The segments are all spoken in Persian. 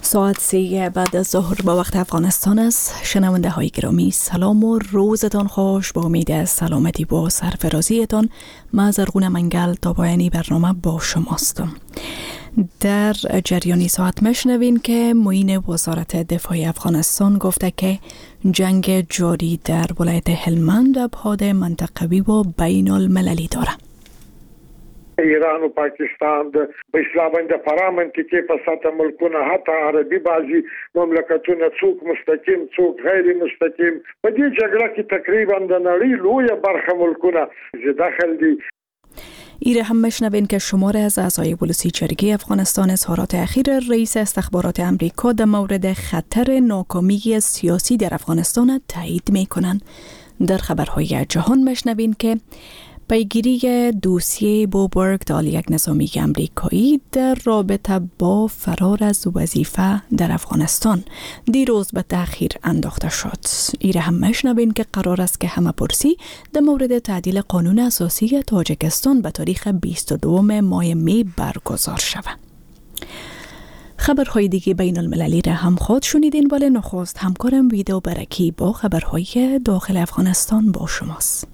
ساعت 3 بعد از ظهر با وقت افغانستان است. شنونده های گرامی، سلام و روزتان خوش. با امید سلامتی و سرفرازیتان من زرغون منگل تا پایانی برنامه با شماستم. در جریانی ساعت مشنوین که معین وزارت دفاع افغانستان گفته که جنگ جاری در ولایت هلمند ابعاد منطقوی و بین المللی داره. ایران و پاکستان د اسلامي د فرامنطقي په سطح ملکونه حتی عربي بعضي مملکتونه څوک مستقیم څوک غیر مستقیم په دې جګړه کې تقریبا د نړۍ لویه برخه ملکونه داخل دي. ایره هم مشنوین که شمار از اعضای ولسی جرگه افغانستان اظهارات اخیر رئیس استخبارات امریکا در مورد خطر ناکامی سیاسی در افغانستان تایید می کنند. در خبرهای جهان مشنوین که پیگیری دوسیه بوبرگ دال یک نظامی امریکایی در رابطه با فرار از وظیفه در افغانستان دیروز به تأخیر انداخته شد. ایره هم مشنوین که قرار است که همه پرسی در مورد تعدیل قانون اساسی تاجیکستان به تاریخ 22 ماه می برگزار شود. خبرهای دیگه بین المللی را هم خود شنیدین، ولی نخست همکارم ویدو برکی با خبرهای داخل افغانستان با شماست.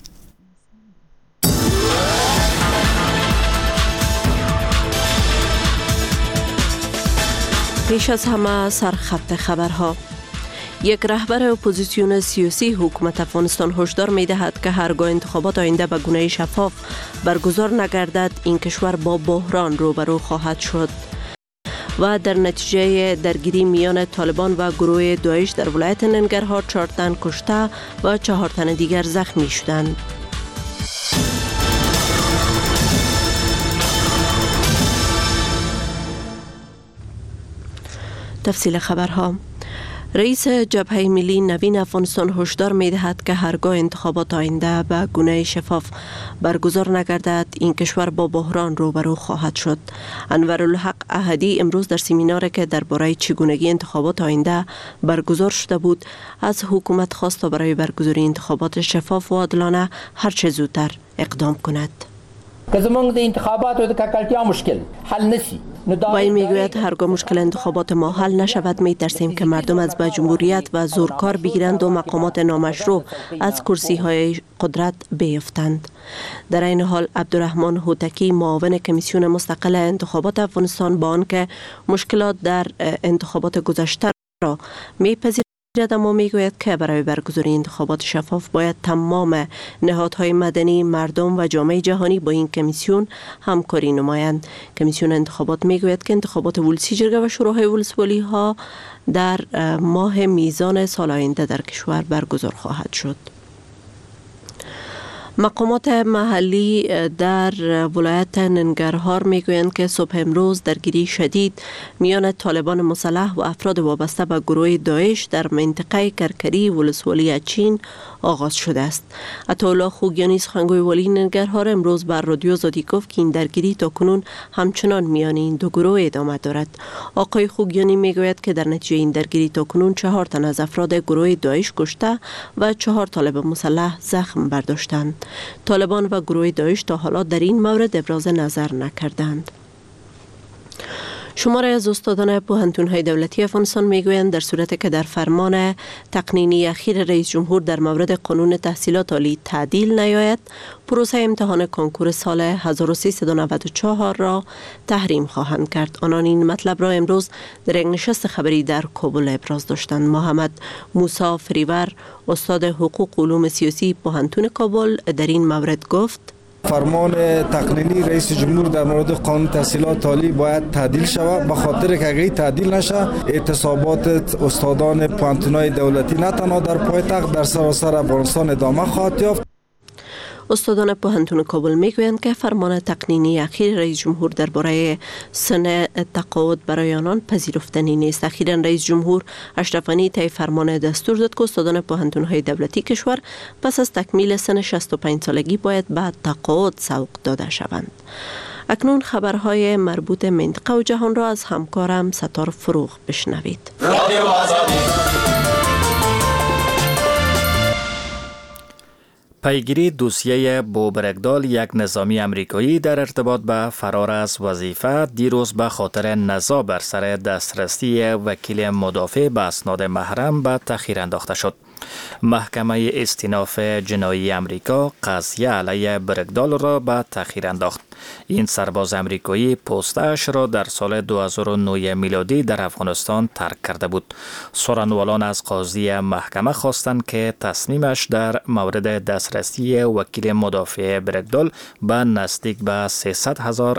پیش از همه سرخط خبرها. یک رهبر اپوزیسیون سیاسی حکومت افغانستان هشدار می دهد که هرگاه انتخابات آینده به گونه شفاف برگزار نگردد این کشور با بحران روبرو خواهد شد و در نتیجه درگیری میان طالبان و گروه داعش در ولایت ننگرهار 4 تن کشته و 4 تن دیگر زخمی شدند. تفصیل خبرها. رئیس جبهه ملی نوین افغانستان هشدار می دهد که هرگاه انتخابات آینده به گونه شفاف برگزار نگردد این کشور با بحران روبرو خواهد شد. انورالحق احدی امروز در سمیناری که درباره چگونگی انتخابات آینده برگزار شده بود از حکومت خواست تا برای برگزاری انتخابات شفاف و عادلانه هر چه زودتر اقدام کند. که زمانگ ده انتخابات و ده ککلتیا مشکل حل نسی. وی میگوید هرگاه مشکل انتخابات ما حل نشود می ترسیم که مردم از به جمهوریت و زورکار بگیرند و مقامات نامشروع از کرسی های قدرت بیفتند. در این حال عبدالرحمن هوتکی معاون کمیسیون مستقل انتخابات افغانستان با آنکه مشکلات در انتخابات گذشته را میپذیرد اما میگوید که برای برگزاری انتخابات شفاف باید تمام نهادهای مدنی، مردم و جامعه جهانی با این کمیسیون همکاری نمایند. کمیسیون انتخابات میگوید که انتخابات ولسی جرگه و شورای ولسوالی ها در ماه میزان سال آینده در کشور برگزار خواهد شد. مقامات محلی در ولایت ننگرهار میگویند که صبح امروز درگیری شدید میان طالبان مسلح و افراد وابسته به گروه داعش در منطقه کرکری ولسوالی چین آغاز شده است. عطاالله خوگیانی سخنگوی والی ننگرهار امروز بر رادیو آزادی گفت که این درگیری تاکنون همچنان میان این دو گروه ادامه دارد. آقای خوگیانی میگوید که در نتیجه این درگیری تاکنون 4 تن از افراد گروه داعش کشته و 4 طالب مسلح زخم برداشتند. طالبان و گروه داعش تا حالا در این مورد ابراز نظر نکردند. شماره از استادان پوهنتون‌های دولتی افغانستان میگویند در صورتی که در فرمان تقنینی اخیر رئیس جمهور در مورد قانون تحصیلات عالی تعدیل نیاید، پروسه امتحان کنکور سال 1394 را تحریم خواهند کرد. آنان این مطلب را امروز در یک نشست خبری در کابل ابراز داشتند. محمد موسی فریور، استاد حقوق علوم سیاسی پوهنتون کابل، در این مورد گفت: فرمان تقنینی رئیس جمهور در مورد قانون تحصیلات عالی باید تعدیل شود، به خاطر که اگه تعدیل نشه اعتصابات استادان پوهنتون‌های دولتی نه تنها در پایتخت در سراسر افغانستان ادامه خواهد یافت. استادان پوهنتون کابل میگویند که فرمان تقنینی اخیر رئیس جمهور درباره سن تقاعد برای آنان پذیرفتنی نیست. اخیراً رئیس جمهور اشرف غنی طی فرمان دستور داد که استادان پوهنتون‌های دولتی کشور پس از تکمیل سن 65 سالگی باید به تقاعد سوق داده شوند. اکنون خبرهای مربوط منطقه و جهان را از همکارم ستار فروغ بشنوید. پیگیری دوسیه بو برگدال، یک نظامی امریکایی در ارتباط به فرار از وظیفه، دیروز به خاطر نزاع بر سر دسترسی وکیل مدافع به اسناد محرم به تأخیر انداخته شد. محکمه استیناف جنایی امریکا قضیه علیه برگدال را به تأخیر انداخت. این سرباز امریکایی پستش را در سال 2009 میلادی در افغانستان ترک کرده بود. سخنوران از قاضی محکمه خواستند که تصمیمش در مورد دسترسی وکیل مدافع برگدال به نزدیک به 300,000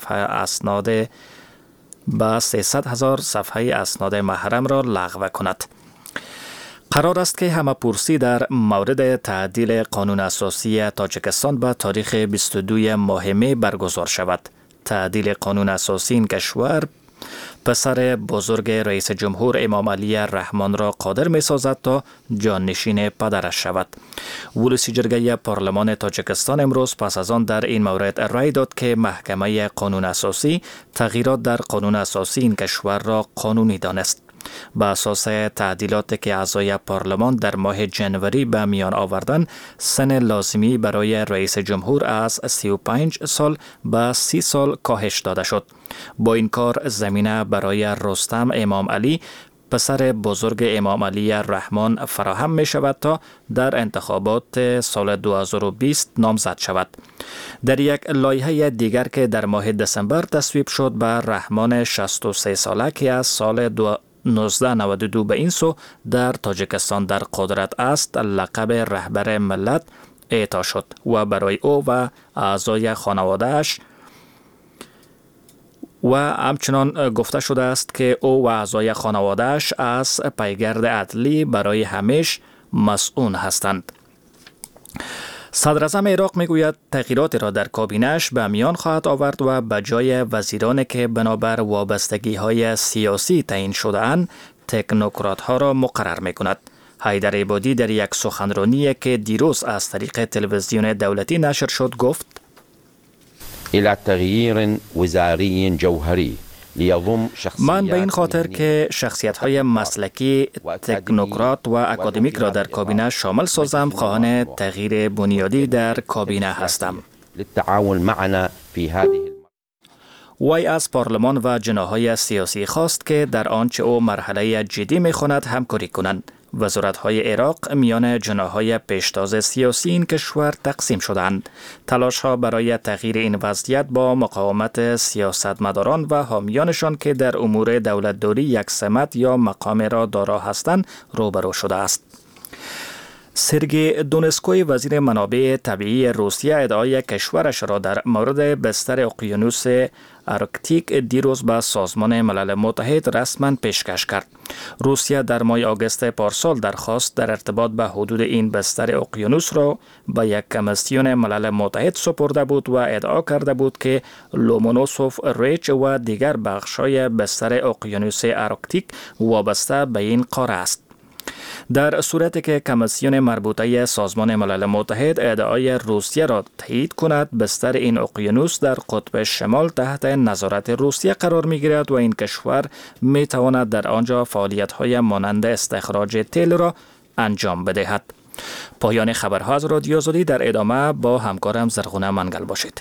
صفحه اسناد محرم را لغو کند. قرار است که همه‌پرسی در مورد تعدیل قانون اساسی تاجیکستان به تاریخ 22 ماه می برگزار شود. تعدیل قانون اساسی این کشور پسر بزرگ رئیس جمهور امام علی رحمان را قادر می سازد تا جانشین پدرش شود. ولسی جرگه پارلمان تاجیکستان امروز پس از آن در این مورد رأی داد که محکمه قانون اساسی تغییرات در قانون اساسی این کشور را قانونی دانست. به اساس تعدیلاتی که اعضای پارلمان در ماه جنوری به میان آوردند، سن لازمی برای رئیس جمهور از 35 سال به 30 سال کاهش داده شد. با این کار زمینه برای رستم امام علی پسر بزرگ امام علی رحمان فراهم می شود تا در انتخابات سال 2020 نامزد شود. در یک لایحه دیگر که در ماه دسامبر تصویب شد، به رحمان 63 ساله که از سال 1992 به این سو در تاجیکستان در قدرت است لقب رهبر ملت اعطا شد و برای او و اعضای خانواده‌اش و همچنان گفته شده است که او و اعضای خانواده‌اش از پیگرد عدلی برای همیشه مسئول هستند. صدر اعظم عراق میگوید تغییراتی را در کابینه‌اش به میان خواهد آورد و به جای وزیرانی که بنابر وابستگی‌های سیاسی تعیین شده‌اند، تکنوکرات‌ها را مقرر می‌کند. حیدر عبادی در یک سخنرانی که دیروز از طریق تلویزیون دولتی نشر شد گفت: الى تغییر وزاری جوهری من به این خاطر که شخصیت‌های مسلکی، تکنوکرات و اکادمیک را در کابینه شامل سازم، خواهان تغییر بنیادی در کابینه هستم. وی از پارلمان و جناح‌های سیاسی خواست که در آنچه او مرحله جدی می‌خواند همکاری کنند. وزارت‌های عراق میان جناح‌های پیشتاز سیاسی این کشور تقسیم شدند. تلاش‌ها برای تغییر این وضعیت با مقاومت سیاستمداران و حامیانشان که در امور دولتداری یک سمت یا مقام را دارا هستند روبرو شده است. سرگئی دونسکوی وزیر منابع طبیعی روسیه ادعای کشورش را در مورد بستر اقیانوس آرکتیک دیروز به سازمان ملل متحد رسما پیشکش کرد. روسیه در ماه آگوست پارسال درخواست در ارتباط به حدود این بستر اقیانوس را به یک کمیسیون ملل متحد سپرده بود و ادعا کرده بود که لومونوسوف ریچ و دیگر بخش‌های بستر اقیانوس آرکتیک وابسته به این قاره است. در صورتی که کمیسیون مربوطه سازمان ملل متحد ادعای روسیه را تایید کند، بستر این اقیانوس در قطب شمال تحت نظارت روسیه قرار می‌گیرد و این کشور می‌تواند در آنجا فعالیت‌های مانند استخراج تیل را انجام بدهد. پایان خبرها از رادیو آزادی. در ادامه با همکارم زرغونه منگل باشید.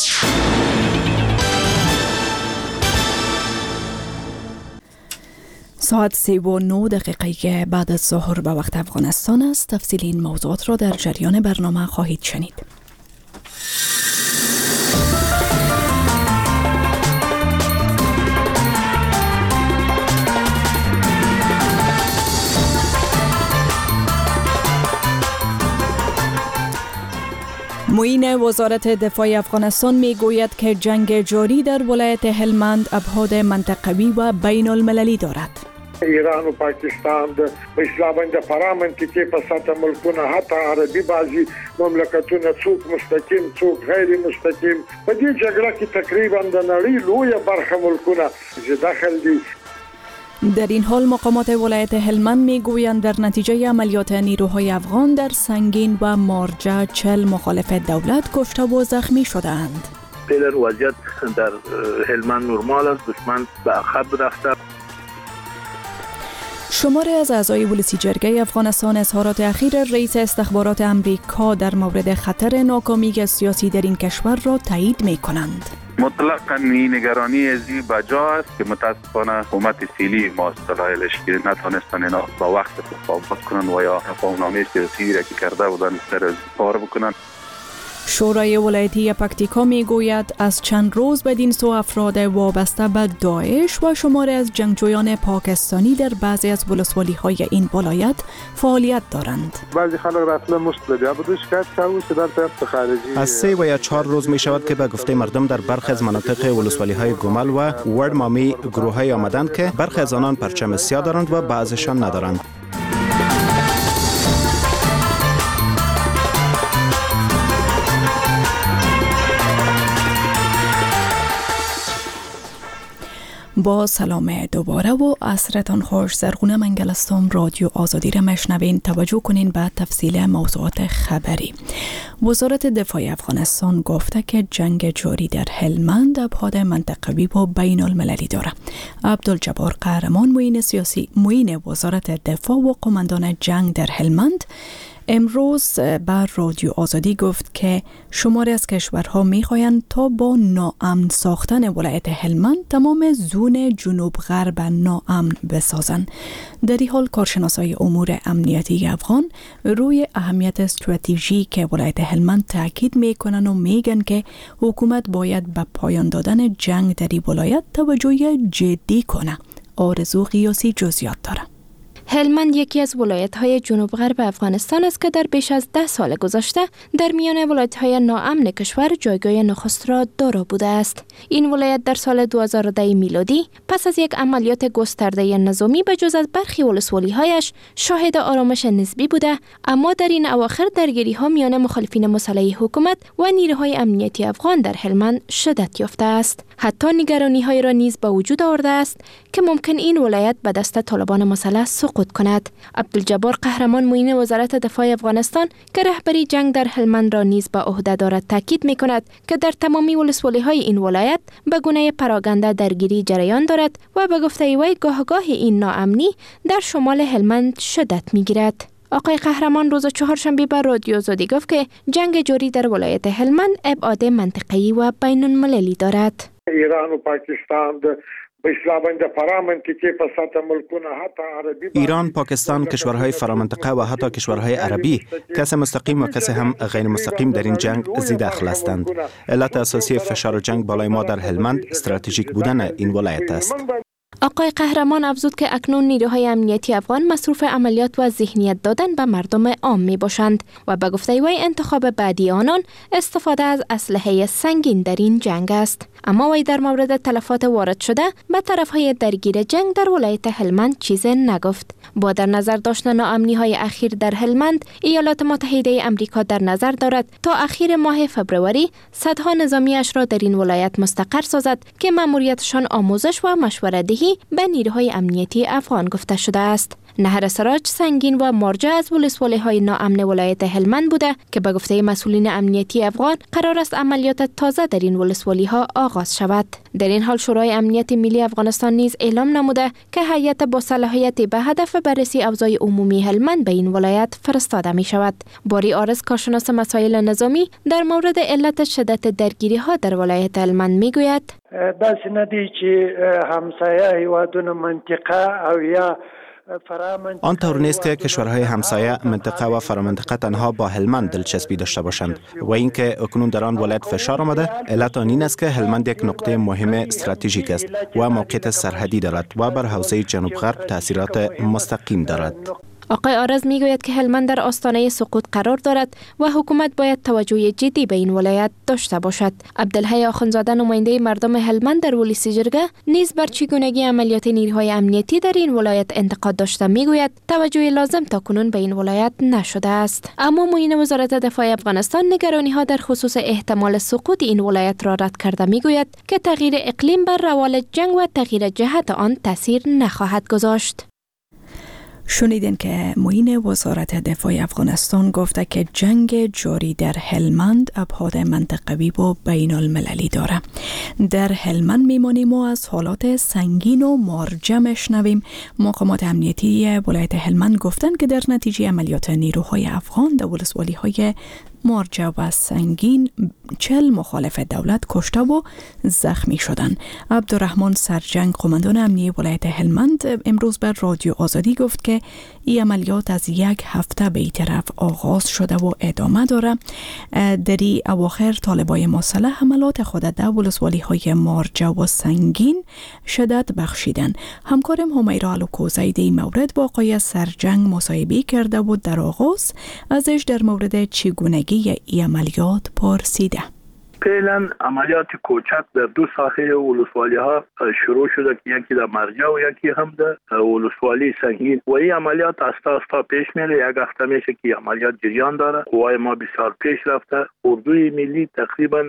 ساعت 3:09 بعد از ظهر به وقت افغانستان است. تفصیل این موضوعات را در جریان برنامه خواهید شنید. معین وزارت دفاع افغانستان می گوید که جنگ جاری در ولایت هلمند ابعاد منطقوی و بین المللی دارد. ایران و پاکستان د اسلامي د فرامنطقي په سطح ملکونه حتی عربي بعضي مملکتونه څوک مستقیم څوک غیر مستقیم په دې جګړه کې تقریبا د نړۍ لویه برخه ملکونه داخل دي. در این حال مقامات ولایت هلمند میگویند در نتیجه عملیات نیروهای افغان در سنگین و مارجه 40 مخالف دولت کشته و زخمی شدند. فعلا وضعیت در هلمند نرمال است. دشمن به عقب رفته. شماری از اعضای ولسی جرگه افغانستان اظهارات اخیر رئیس استخبارات امریکا در مورد خطر ناکامی سیاسی در این کشور را تایید می کنند. مطلقاً نگرانی ازی بجا است که متاسفانه حکومت فعلی ما استرالایلش که نتونستن اینا با وقت تفاوت کنن و یا تفاهم‌نامه سیاسی را که کرده بودن سر کار بکنن. شورای ولایتی پکتیکا می گوید از چند روز بدین سو افراد وابسته به داعش و شماری از جنگجویان پاکستانی در بعضی از ولسوالی‌های این ولایت فعالیت دارند. بعضی خلق رفتن مستقبل بودش که در طرف خارجی از 3 و یا 4 روز می شود که به گفته مردم در برخی از مناطق ولسوالی‌های گومل و وردمامی گروه‌های آمدند که برخی از آنان پرچم سیاه دارند و بعضیشان ندارند. با سلام دوباره و عصرتان خوش. زرغونه منگلستم، رادیو آزادی را مشنوین. توجه کنین به تفصیل موضوعات خبری. وزارت دفاع افغانستان گفته که جنگ جاری در هلمند ابعاد منطقوی و بین المللی دارد. عبدالجبار قهرمان، معین وزارت دفاع و قماندان جنگ در هلمند، امروز بر رادیو آزادی گفت که شماری از کشورها می‌خواهند تا با ناامن ساختن ولایت هلمند تمام زون جنوب غرب ناامن بسازند. در این حال کارشناسای امور امنیتی افغان روی اهمیت استراتژیک ولایت هلمند تاکید میکنن و میگن که حکومت باید به پایان دادن جنگ در این ولایت توجه جدی کنه. آرزو قیاسی جزئیات داره. هلمند یکی از ولایت‌های جنوب غرب افغانستان است که در بیش از 10 سال گذشته در میان ولایت‌های ناامن کشور جایگاه نخست را دارا بوده است. این ولایت در سال 2010 میلادی پس از یک عملیات گسترده نظامی به جز از برخی ولسوالی‌هایش شاهد آرامش نسبی بوده، اما در این اواخر درگیری‌ها میان مخالفین مسلح حکومت و نیروهای امنیتی افغان در هلمند شدت یافته است. حتی نگرانی‌های را نیز به وجود آورده است که ممکن این ولایت به دست طالبان مسلح سقوط کند. عبدالجبار قهرمان، معین وزارت دفاع افغانستان که رهبری جنگ در هلمند را نیز به عهده دارد، تاکید می‌کند که در تمامی ولسوالی‌های این ولایت به گونه پراگنده درگیری جریان دارد و به گفته وی گاه این ناامنی در شمال هلمند شدت می‌گیرد. آقای قهرمان روز چهارشنبه بر رادیو آزادی گفت که جنگ جاری در ولایت هلمند ابعاد منطقه‌ای و بین المللی دارد. ایران و پاکستان ایران، پاکستان، کشورهای فرامنطقه و حتی کشورهای عربی کسی مستقیم و کسی هم غیر مستقیم در این جنگ زی دخل هستند. علت اساسی فشار جنگ بالای ما در هلمند استراتژیک بودن این ولایت است. آقای قهرمان افزود که اکنون نیروهای امنیتی افغان مصروف عملیات و ذهنیت دادن به مردم عام می باشند و به گفته وی انتخاب بعدی آنان استفاده از اسلحه سنگین در این جنگ است. اما وی در مورد تلفات وارد شده به طرفهای درگیر جنگ در ولایت هلمند چیزی نگفت. با در نظر داشتن ناامنی‌های اخیر در هلمند، ایالات متحده آمریکا در نظر دارد تا اخیر ماه فبروری صدها نظامیش را در این ولایت مستقر سازد که مأموریتشان آموزش و مشوره‌دهی به نیروهای امنیتی افغان گفته شده است. نهر سراج سنگین و مرجع از ولسوالی‌های ناامن ولایت هلمند بوده که به گفته مسئولین امنیتی افغان قرار است عملیات تازه در این ولسوالی‌ها آغاز شود. در این حال شورای امنیت ملی افغانستان نیز اعلام نموده که هیئت با صلاحیت به هدف بررسی اوضاع عمومی هلمند به این ولایت فرستاده می شود. باری آرز، کارشناس مسائل نظامی، در مورد علت شدت درگیری‌ها در ولایت هلمند می گوید: داسې ندی چې همسایه هیوادونه منطقه او یا آن طور نیست که کشورهای همسایه، منطقه و فرامنطقه تنها با هلمند دلچسپی داشته باشند و اینکه اکنون در آن ولایت فشار آمده. علت آن این است که هلمند یک نقطه مهم استراتژیک است و موقعیت سرحدی دارد و بر حوزه جنوب غرب تاثیرات مستقیم دارد. آقای آرز میگوید که هلمند در آستانه سقوط قرار دارد و حکومت باید توجه جدی به این ولایت داشته باشد. عبدالحی آخوندزاده، نماینده مردم هلمند در ولسی جرگه، نیز بر چگونگی عملیات نیروهای امنیتی در این ولایت انتقاد داشته میگوید توجه لازم تاکنون به این ولایت نشده است. اما معین وزارت دفاع افغانستان نگرانی‌ها در خصوص احتمال سقوط این ولایت را رد کرده میگوید که تغییر اقلیم بر روال جنگ و تغییر جهت آن تاثیر نخواهد گذاشت. شنیدین که معین وزارت دفاع افغانستان گفته که جنگ جاری در هلمند ابعاد منطقوی و بین المللی داره. در هلمند میمانیم و از حالات سنگین و مارجه میشنویم. مقامات امنیتی ولایت هلمند گفتن که در نتیجه عملیات نیروهای افغان در ولسوالی‌های مارجه و سنگین 40 مخالف دولت کشته و زخمی شدند. عبدالرحمن سرجنگ قماندان امنیتی ولایت هلمند امروز بر رادیو آزادی گفت که این عملیات از 1 هفته به این طرف آغاز شده و ادامه داره. در این اواخر طالبای مسلح حملات خود در ولسوالی‌های مارجه و سنگین شدت بخشیدن. همکارم همیرا الوکوزی در این مورد با آقای سرجنگ مصاحبه کرده و در آغاز ازش در مورد چگونگی این عملیات پرسیده. فعلا عملیات کوچک در 2 ساحه ولسوالی ها شروع شده که یکی در مرجع و یکی هم در ولسوالی سنگین و این عملیات استا پیش میره. 1 هفته میشه که عملیات جریان داره. قوای ما بسیار پیش رفته. اردوی ملی تقریبا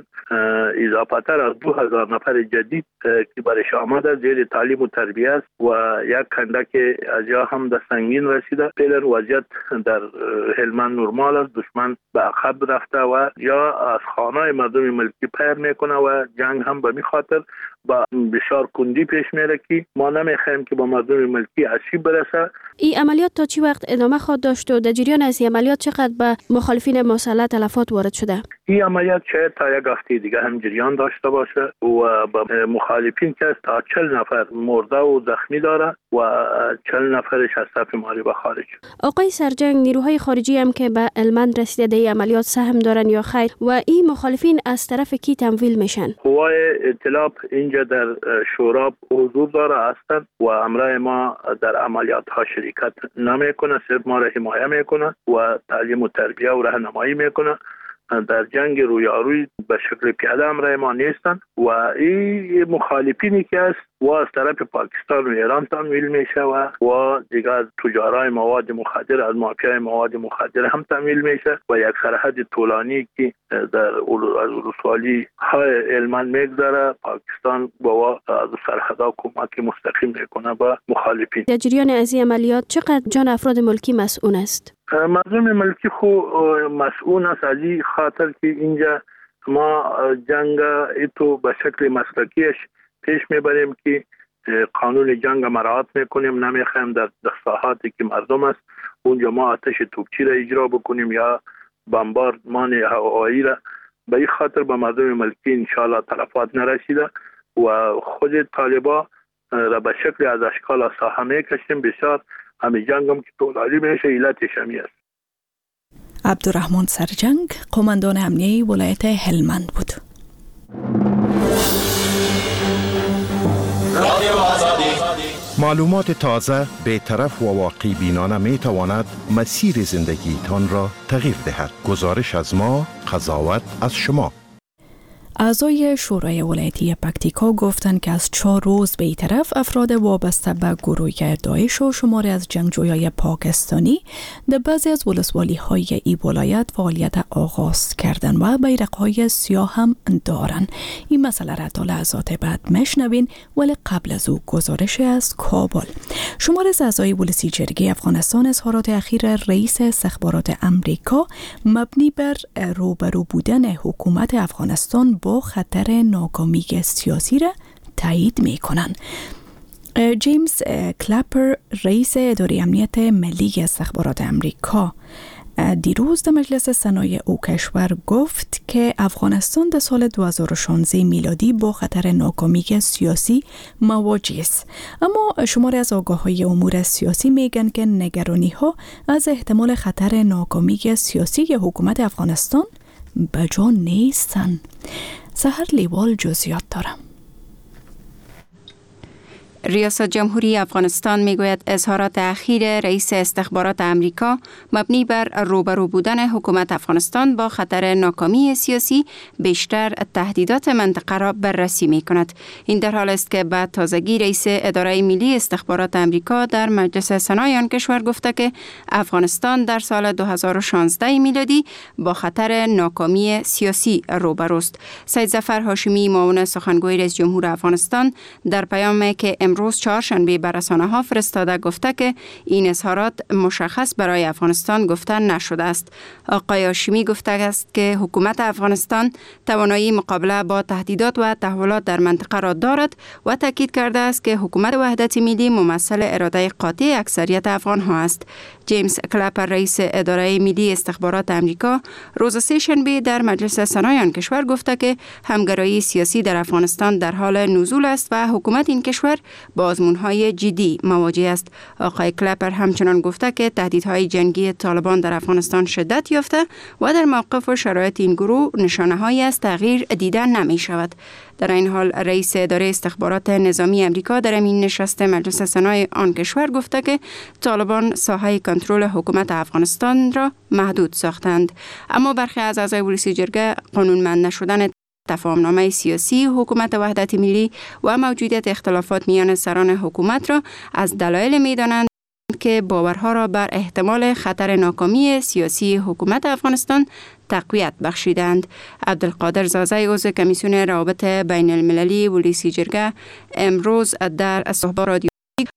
اضافه تر از 2000 نفر جدید که برش آمده زیر تعلیم و تربیت و یک کندک از جا هم در سنگین رسیده. فعلا وضعیت در هلمند نرمال است. دشمن به عقب رفته و یا از خانه مردم ملکی پیر میکنه و جنگ هم به می خاطر با بسیار کندی پیش میره که ما نمیخوایم که با مردم ملکی آسیب برسه. این عملیات تا چی وقت ادامه خواهد داشت و در جریان از این عملیات چقدر به مخالفین مسلح تلفات وارد شده؟ این عملیات شاید تا 1 هفته دیگه هم جریان داشته باشه و با مخالفین که تا 40 نفر مرده و زخمی داره و 40 نفرش از صف معارضه خارج. آقای سرجنگ، نیروهای خارجی هم که به هلمند رسیده در این عملیات سهم دارن یا خیر و این مخالفین از طرف کی تمویل میشن؟ قوای ائتلاف اینجا در شورا حضور داره هستند و امرای ما در عملیات ها شرکت نمیکنه، صرف ما را حمایه میکنه و تعلیم و تربیه و راهنمایی میکنه. در جنگ رویارویی به شکل پیاده امرای ما نیستن و این مخالفینی که است و از طرف پاکستان و ایران تمویل میشه و دیگه از تجارای مواد مخدر، از مافیای مواد مخدر هم تمویل میشه و یک سرحد طولانی که در از ولسوالی های هلمند میگذره. پاکستان با از سرحدها کمک مستقیم میکنه به مخالفین. در جریان از این عملیات چقدر جان افراد ملکی مسئول است؟ مردم ملکی خو مسئول است از این خاطر که اینجا ما جنگ ایتو به شکل مسلکیش پیش میبریم که قانون جنگ مراعات میکنیم. نمیخوایم در ساحاتی که مردم است اونجا ما آتش توپچی را اجرا بکنیم یا بمباردمان هوایی را. به این خاطر به مردم ملکی انشاءالله تلفات نرسیده و خود طالبا را به شکل از اشکال ساحه میکشیم. بسیار همین جنگ هم که طولانی میشه علتش همی است. عبدالرحمن سرجنگ قماندان امنیتی ولایت هلمند بود. معلومات تازه، بی‌طرف و واقعی بینانه می تواند مسیر زندگیتان را تغییر دهد. گزارش از ما، قضاوت از شما. اعضای شورای ولایتی پکتیکا گفتند که از 4 روز به این طرف افراد وابسته به گروه داعش و شماری از جنگجویان پاکستانی در بعضی از ولسوالی‌های این ولایت فعالیت آغاز کردن و بیرق‌های سیاه هم دارن. این مسئله را تا لحظات بعد میشنوین، ولی قبل از او گزارش از کابل. شماری از اعضای ولسی جرگه افغانستان اظهارات اخیر رئیس استخبارات امریکا مبنی بر روبرو بودن حکومت افغانستان با خطر ناکامی سیاسی را تایید می کنند. جیمز کلپر رئیس اداره امنیت ملی استخبارات امریکا دیروز در مجلس سنای او کشور گفت که افغانستان در سال 2016 میلادی با خطر ناکامی سیاسی مواجه است. اما شماری از آگاه‌های امور سیاسی میگن که نگرانی ها از احتمال خطر ناکامی سیاسی حکومت افغانستان بجا نیستن. سحر لیوال جزئیات دارم. ریاست جمهوری افغانستان میگوید اظهارات اخیر رئیس استخبارات امریکا مبنی بر روبرو بودن حکومت افغانستان با خطر ناکامی سیاسی بیشتر تهدیدات منطقه را بررسی می کند. این در حال است که بعد تازگی رئیس اداره ملی استخبارات امریکا در مجلس سنای آن کشور گفته که افغانستان در سال 2016 میلادی با خطر ناکامی سیاسی روبروست. سید ظفر هاشمی معاون سخنگوی رئیس جمهور افغانستان در پیامی که امروز چهارشنبه بر رسانه‌ها فرستاده گفته که این اظهارات مشخص برای افغانستان گفته نشده است. آقای هاشمی گفته است که حکومت افغانستان توانایی مقابله با تهدیدات و تحولات در منطقه را دارد و تاکید کرده است که حکومت وحدت ملی ممثل اراده قاطع اکثریت افغان‌ها است. جیمز کلپر رئیس اداره ملی استخبارات امریکا روز سه‌شنبه در مجلس سنای آن کشور گفته که همگرایی سیاسی در افغانستان در حال نزول است و حکومت این کشور با آزمون‌های جدی مواجه است. آقای کلپر همچنان گفته که تهدیدهای جنگی طالبان در افغانستان شدت یافته و در موقف و شرایط این گروه نشانه‌هایی از تغییر دیده نمی‌شود. در این حال رئیس اداره استخبارات نظامی امریکا در این نشست مجلس سنای آن کشور گفته که طالبان ساحه کنترل حکومت افغانستان را محدود ساختند، اما برخی از اعضای ولسی جرگه قانونمند نشدن تفاهمنامه سیاسی حکومت وحدت ملی و موجودیت اختلافات میان سران حکومت را از دلایل می‌دانند که باورها را بر احتمال خطر ناکامی سیاسی حکومت افغانستان تقویت بخشیدند. عبدالقادر زازای عضو کمیسیون روابط بین المللی ولسی جرگه امروز در صحبت رادیویی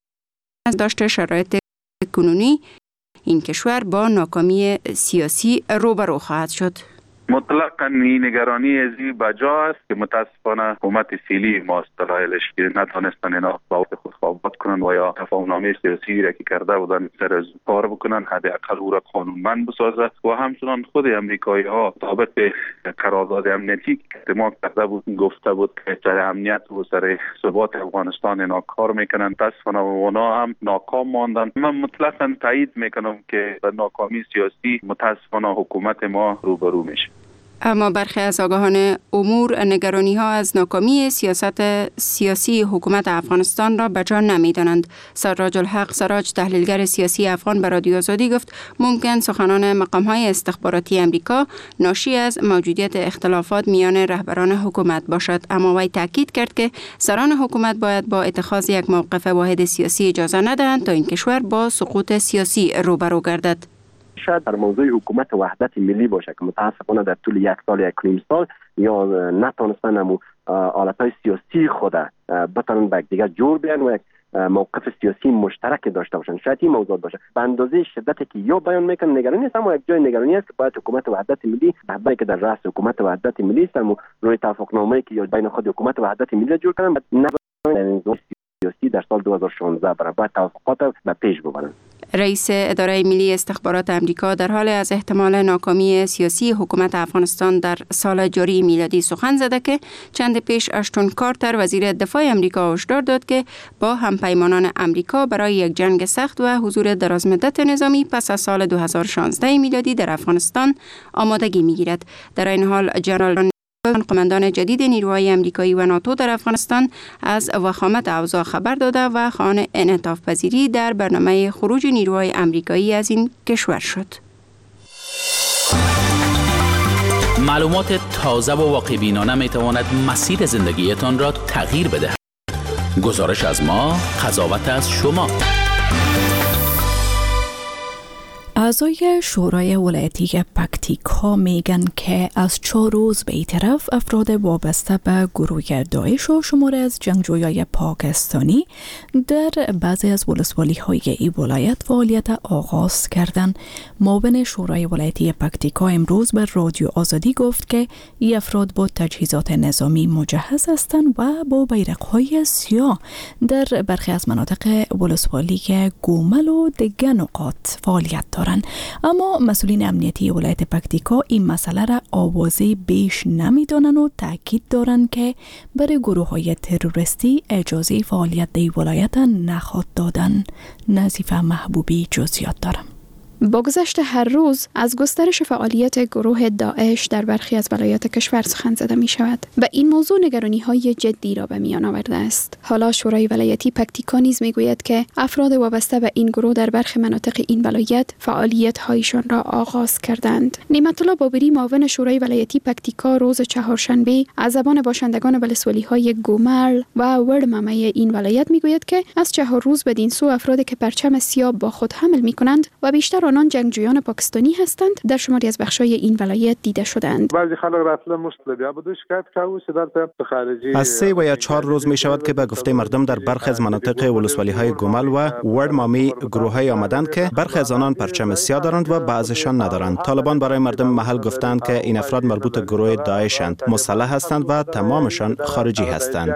از داشت شرایط کنونی این کشور با ناکامی سیاسی روبرو خواهد شد. مطلقاً این نگرانی ازی بجا است که متاسفانه حکومت فعلی ما اصطلاحش که نتونستن اینا با خود ثابت کنن و یا تفاهمنامه سیاسی را که کرده بودن سر از کار بکنن، حداقل او را قانونمند بسازه و همچنان خود امریکایی ها طابق به قرارداد امنیتی که اعتماد کرده بود گفته بود که سر امنیت و سر ثبات افغانستان اینا کار میکنن. متاسفانه اونا هم ناکام ماندن. من مطلقاً تایید میکنم که به ناکامی سیاسی متاسفانه حکومت ما روبرو میشه. اما برخی از آگاهان امور نگرانی ها از ناکامی سیاست سیاسی حکومت افغانستان را بجا نمی‌دانند. سراج الحق سراج، تحلیلگر سیاسی افغان، به رادیو آزادی گفت ممکن سخنان مقام های استخباراتی امریکا ناشی از موجودیت اختلافات میان رهبران حکومت باشد، اما وی تاکید کرد که سران حکومت باید با اتخاذ یک موقف واحد سیاسی اجازه ندهند تا این کشور با سقوط سیاسی روبرو گردد. شاید در موضوع حکومت وحدت ملی باشه که متاسفانه در طول یک سال یک نیم سال یا نتونستن همون حالتهای سیاسی خود بتونن به دیگر جور بیان و یک موقف سیاسی مشترک داشته باشن. شاید این موضوع باشه. به اندازه شدتی که یا بیان میکنن نگرانی است، اما یک جای نگرانی است که باید حکومت وحدت ملی رهبری که در رأس حکومت وحدت ملی است روی توافقنامه‌ای که یا بین خود حکومت وحدت ملی جور کردن نه سیاسی در سال 2016 برای توافقات به پیش ببرند. رئیس اداره ملی استخبارات امریکا در حال از احتمال ناکامی سیاسی حکومت افغانستان در سال جاری میلادی سخن زده که چند پیش اشتون کارتر وزیر دفاع امریکا هشدار داد که با همپیمانان امریکا برای یک جنگ سخت و حضور درازمدت نظامی پس از سال 2016 میلادی در افغانستان آمادگی میگیرد. در این حال جنرال قماندان جدید نیروهای امریکایی و ناتو در افغانستان از وخامت اوضاع خبر داده و خواهان انعطاف پذیری در برنامه خروج نیروهای امریکایی از این کشور شد. معلومات تازه و واقع بینانه می تواند مسیر زندگیتان را تغییر بدهد. گزارش از ما، قضاوت از شما. اعضای شورای ولایتی پکتیکا میگن که از 4 روز به این طرف افراد وابسته به گروه داعش و شماره از جنگجویای پاکستانی در بعضی از ولسوالی های این ولایت فعالیت آغاز کردند. معاون شورای ولایتی پکتیکا امروز به رادیو آزادی گفت که این افراد با تجهیزات نظامی مجهز هستند و با بیرق‌های سیاه در برخی از مناطق ولسوالی گومل و دیگر نقاط فعالیت دارند. اما مسئولین امنیتی ولایت پکتیکا این مسئله را آوازه بیش نمیدانند و تاکید دارند که برای گروه‌های تروریستی اجازه فعالیت در ولایت نخواهد دادن. نظیفه محبوبی جزئیات دارم. با گذشت هر روز از گسترش فعالیت گروه داعش در برخی از ولایات کشور سخن زده می شود و این موضوع نگرانی‌های جدی را به میان آورده است. حالا شورای ولایتی پکتیکا نیز می گوید که افراد وابسته به این گروه در برخی مناطق این ولایت فعالیت‌هایشان را آغاز کردند. نعمت الله بابری معاون شورای ولایتی پکتیکا روز چهارشنبه از زبان باشندگان ولسوالی‌های گومل و ورممه این ولایت می گوید که از 4 روز بدین سو افرادی که پرچم سیاه با خود حمل می کنند و بیشتر آنان جنگجویان پاکستانی هستند در شماری از بخش‌های این ولایت دیده شدند. بعضی خلق راتله مشکل بودو شکایت کاوه در خارجی از 3 و یا 4 روز می شود که به گفته مردم در برخی از مناطق ولسوالی‌های گومل و ورمامی گروه‌های آمدند که برخی از آنان پرچم سیاه دارند و بعضشان ندارند. طالبان برای مردم محل گفتند که این افراد مربوط به گروه داعشند، مسلح هستند و تمامشان خارجی هستند.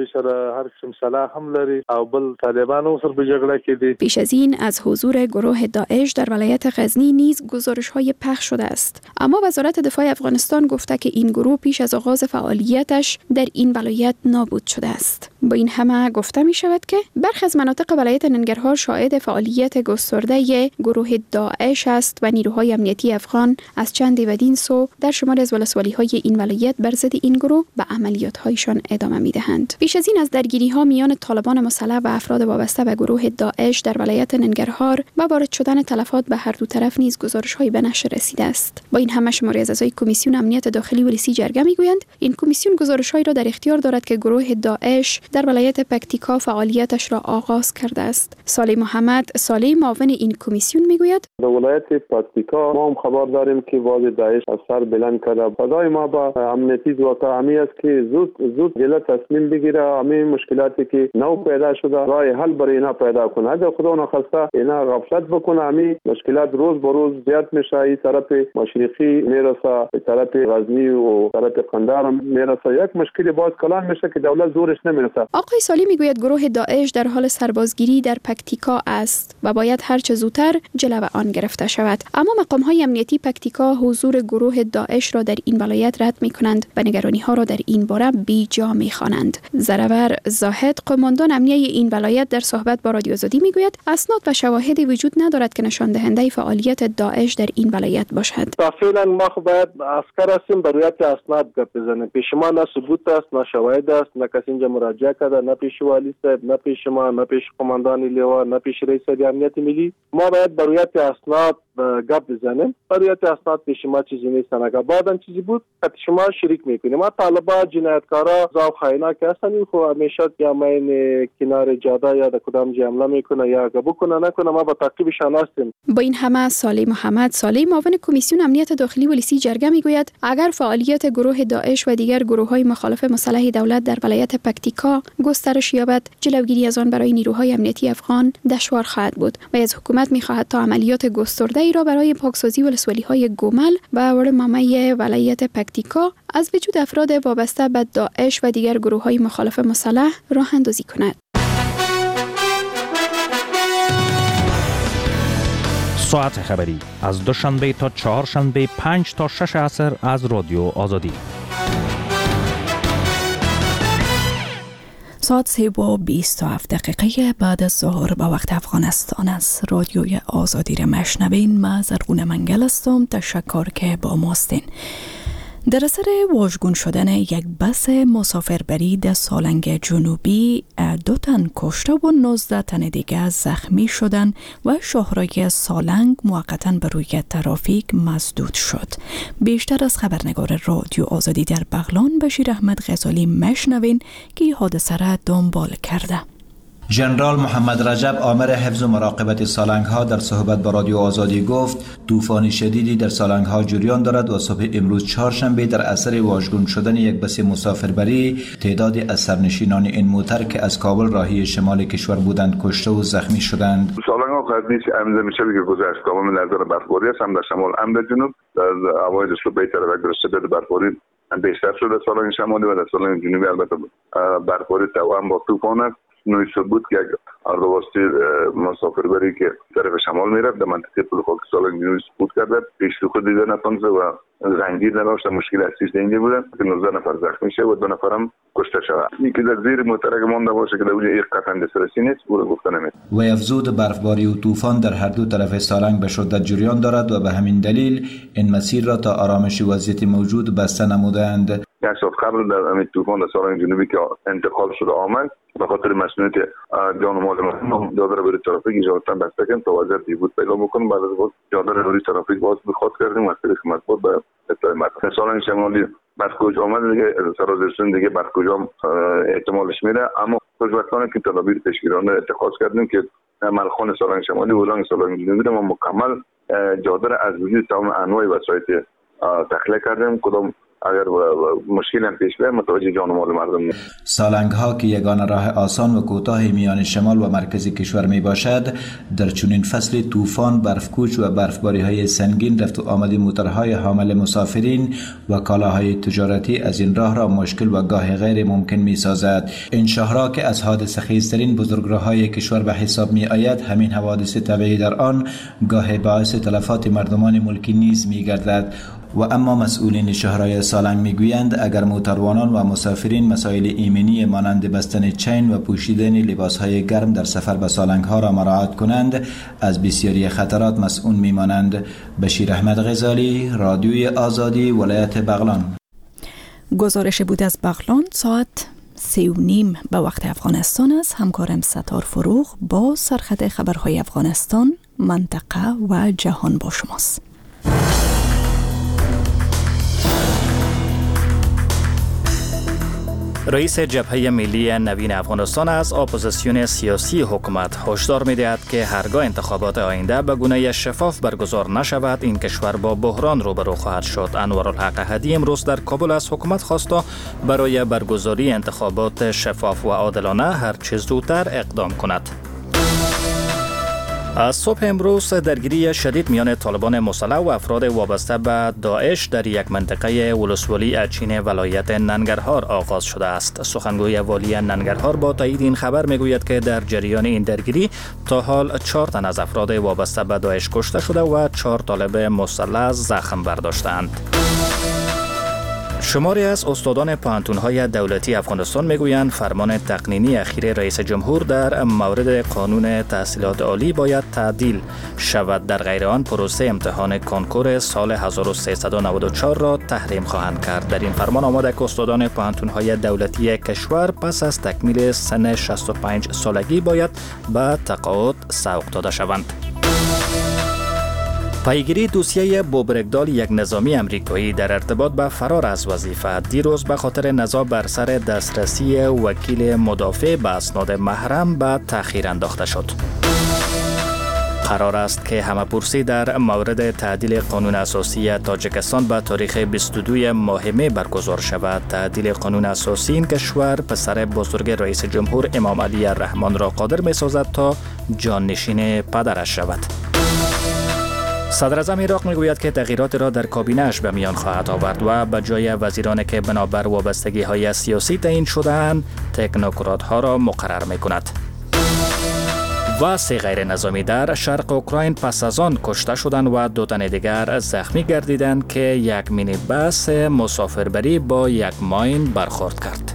پیش از این از حضور گروه داعش در ولایت غزنی نیز گزارش‌های پخش شده است، اما وزارت دفاع افغانستان گفته که این گروه پیش از آغاز فعالیتش در این ولایت نابود شده است. با این همه گفته می شود که برخی از مناطق ولایت ننگرهار شاهد فعالیت گسترده گروه داعش است و نیروهای امنیتی افغان از چند بدین سو در شمال از ولسوالی‌های این ولایت بر ضد این گروه به عملیات‌هایشان ادامه می‌دهند. پیش از این از درگیری‌ها میان طالبان مسلح و افراد وابسته به گروه داعش در ولایت ننگرهار و وارد شدن تلفات به هر دو طرف نیز گزارش‌هایی به نشر رسیده است. با این همه شماری از اعضای کمیسیون امنیت داخلی ولسی جرگه می‌گویند این کمیسیون گزارش‌هایی را در اختیار دارد که گروه داعش در ولایت پکتیکا فعالیتش را آغاز کرده است. صالح محمد صالح معاون این کمیسیون می‌گوید در ولایت پکتیکا ما هم خبر داریم که واژه داعش از سر بلند کرده. صدای ما با امنیتی واقعا همی است که زود جلو تصمیم بگیره، همین مشکلاتی که نو پیدا شده راه حل برای اینا پیدا کنه. اگر خدا نخواسته اینا غفلت بکنه همین مشکلات روز به روز زیاد میشه. این طرف مشرقی میرسه، به طرف غزنی و طرف قندهار میرسه. یک مشکلی باز کلان میشه که دولت زورش نمیرسه. آقای صالح میگوید گروه داعش در حال سربازگیری در پکتیکا است و باید هر چه زودتر جلو آن گرفته شود. اما مقام‌های امنیتی پکتیکا حضور گروه داعش را در این ولایت رد می‌کنند و نگرانی‌ها را در این باره بی‌جا می‌خوانند. زرور زاهد قماندان امنیتی این ولایت در صحبت با رادیو آزادی میگوید اسناد و شواهدی وجود ندارد که نشان دهنده فعالیت داعش در این ولایت باشد. فعلا ما باید عسکر هستیم بر روی اسناد گپ بزنیم. پیش ما نه ثبوت است، نه شواهد است، نه کسی اینجا مراجعه کرده، نه پیش والی صاحب، نه پیش ما، نه پیش قماندان لیوا، نه پیش رئیس امنیت ملی. ما باید بر روی اسناد گپ بزنیم. بر روی اسناد پیش ما چیزی نیست. اگه بعداً چیزی بود که شما شریک میکنیم. ما طالبان جنایتکارا زاو خائنا که هستن خو همیشه یا مین کنار جاده یا در کدام جای حمله میکنه یا بکنه نکنه ما با تعقیبشان هستیم. با این همه صالح محمد صالح معاون کمیسیون امنیت داخلی ولسی جرگه میگوید اگر فعالیت گروه داعش و دیگر گروه‌های مخالف مسلح دولت در ولایت پکتیکا گسترش یابد جلوگیری از آن برای نیروهای امنیتی افغان دشوار خواهد بود و از حکومت میخواهد تا عملیات گسترده ای را برای پاکسازی ولسوالی‌های گومل و ورمامی ولایت پکتیکا از وجود افراد وابسته به داعش و دیگر گروه‌های مخالف مسلح راه اندازی کند. ساعت خبری از دوشنبه تا چهارشنبه 5 تا 6 عصر از رادیو آزادی. ساعت 3:27 بعد از ظهر به وقت افغانستان است. رادیوی آزادی را مشنوین. من زرغون منگل هستم. تشکر که با ماستین. در اثر واژگون شدن یک بس مسافربری در سالنگ جنوبی 2 تن کشته و 19 تن دیگر زخمی شدند و شاهراه سالنگ موقتا به روی ترافیک مسدود شد. بیشتر از خبرنگار رادیو آزادی در بغلان بشیر احمد غزالی مشنوین که حادثه را دنبال کرده. ژنرال محمد رجب آمر حفظ و مراقبت سالنگ‌ها در صحبت با رادیو آزادی گفت طوفان شدیدی در سالنگ‌ها جریان دارد و صبح امروز چهارشنبه در اثر واژگون شدن یک بس مسافربری تعدادی از سرنشینان این موتر که از کابل راهی شمال کشور بودند کشته و زخمی شدند. سالنگ‌ها قدیش امضا میشه که گذشت کامل نظر برفباری است هم در شمال هم در جنوب در اوایل صبح بهتر و گرسته برفباری بیشتر شده سالنگ شمالی و در سالنگ جنوبی البته برفباری توأم با طوفان است. نوعی شد بود که رواستی مسافربری که طرف شمال میرفت در منطقه پل خاک سالنگ جنوبی سقوط کرده. پیش خود دیده نتونسته و زنجیر نداشت. مشکل اصلیش اینجا بوده که 19 نفر زخمی شد و 2 نفرم کشته شد. این که در زیر موتر مانده باشه که در اونجا یک قطعا دسترسی نیست او را گفته نمیشه. و افزود برفباری و طوفان در هر دو طرف سالنگ به شدت جریان دارد و به همین دلیل این مسیر را تا آرامش وضعیت موجود بسته نمودند. یک ساعت قبل در همین طوفان در سالنگ جنوبی که انتقال شده آمد به خاطر مسئولیت جان و مال مردم جاده را برای ترافیک اجازه بسته کردیم تا وضعیت بهبود پیدا بکنیم. بعد از جاده را برای ترافیک باز بخواد کردیم و از طریق مطبوعات به اطلاع مردم. سالنگ شمالی بعد کجا آمد دیگه سرازرسون دیگه بعد کجا احتمالش میره، اما خوشبختانه که تدابیر پیشگیرانه اتخاذ کردیم که ملخان سالنگ شمالی و ولنگ سالنگ جنوبی را ما مکمل جاده را از وجود تمام انواع وسایط تخلیه کردیم. کدام اگر مشکل هم پیش بیاید متوجه جان و مال مردم نیست. سالنگ ها که یگانه راه آسان و کوتاه میان شمال و مرکز کشور می باشد، در چنین فصل طوفان، برفکوچ و برفباری های سنگین رفت و آمد موتورهای حامل مسافرین و کالاهای تجارتی از این راه را مشکل و گاه غیر ممکن می سازد. این شهرها که از حادثه خیزترین بزرگراه‌های کشور به حساب می آید، همین حوادث طبیعی در آن گاه باعث تلفات مردمان ملکی نیز می گردد. و اما مسئولین شهرهای سالنگ میگویند اگر موتروانان و مسافرین مسائل ایمنی مانند بستن چین و پوشیدن لباسهای گرم در سفر به سالنگ ها را مراعات کنند، از بسیاری خطرات مسئول میمانند. بشیر احمد غزالی، رادیوی آزادی، ولایت بغلان. گزارش بود از بغلان. ساعت 3:30 به وقت افغانستان است. همکارم ستار فروغ با سرخط خبرهای افغانستان، منطقه و جهان با شماست. رئیس جبهه ملی نوین افغانستان از اپوزیسیون سیاسی حکومت هشدار می‌دهد که هرگاه انتخابات آینده به گونه شفاف برگزار نشود، این کشور با بحران روبرو خواهد شد. انوارالحق احدی امروز در کابل از حکومت خواست برای برگزاری انتخابات شفاف و عادلانه هر چه زودتر اقدام کند. از صبح امروز درگیری شدید میان طالبان مسلح و افراد وابسته به داعش در یک منطقه ولسوالی اچین ولایت ننگرهار آغاز شده است. سخنگوی والی ننگرهار با تایید این خبر میگوید که در جریان این درگیری تا حال 4 تن از افراد وابسته به داعش کشته شده و 4 طالب مسلح زخم برداشتند. شماری از استادان پوهنتون‌های دولتی افغانستان میگویند فرمان تقنینی اخیر رئیس جمهور در مورد قانون تحصیلات عالی باید تعدیل شود. در غیر آن پروسه امتحان کنکور سال 1394 را تحریم خواهند کرد. در این فرمان آمده که استادان پوهنتون‌های دولتی کشور پس از تکمیل سن 65 سالگی باید به تقاعد سوق داده شوند. پیگیری دوسیه بوب رگدال، یک نظامی امریکایی در ارتباط به فرار از وظیفه، دیروز به خاطر نزاع بر سر دسترسی وکیل مدافع به اسناد محرم به تأخیر انداخته شد. قرار است که همه‌پرسی در مورد تعدیل قانون اساسی تاجیکستان به تاریخ 22 ماه می برگزار شود. تعدیل قانون اساسی این کشور پسر بزرگ رئیس جمهور امام علی الرحمن را قادر می سازد تا جانشین پدرش شود. صدر اعظم عراق میگوید که تغییرات را در کابینه‌اش به میان خواهد آورد و به جای وزیرانی که بنابر وابستگی‌های سیاسی تعیین شده‌اند، تکنوکرات‌ها را مقرر می‌کند. و 3 غیر نظامی در شرق اوکراین پس از آن کشته شدند و 2 تن دیگر زخمی گردیدند که یک مینی بس مسافربری با یک ماین برخورد کرد.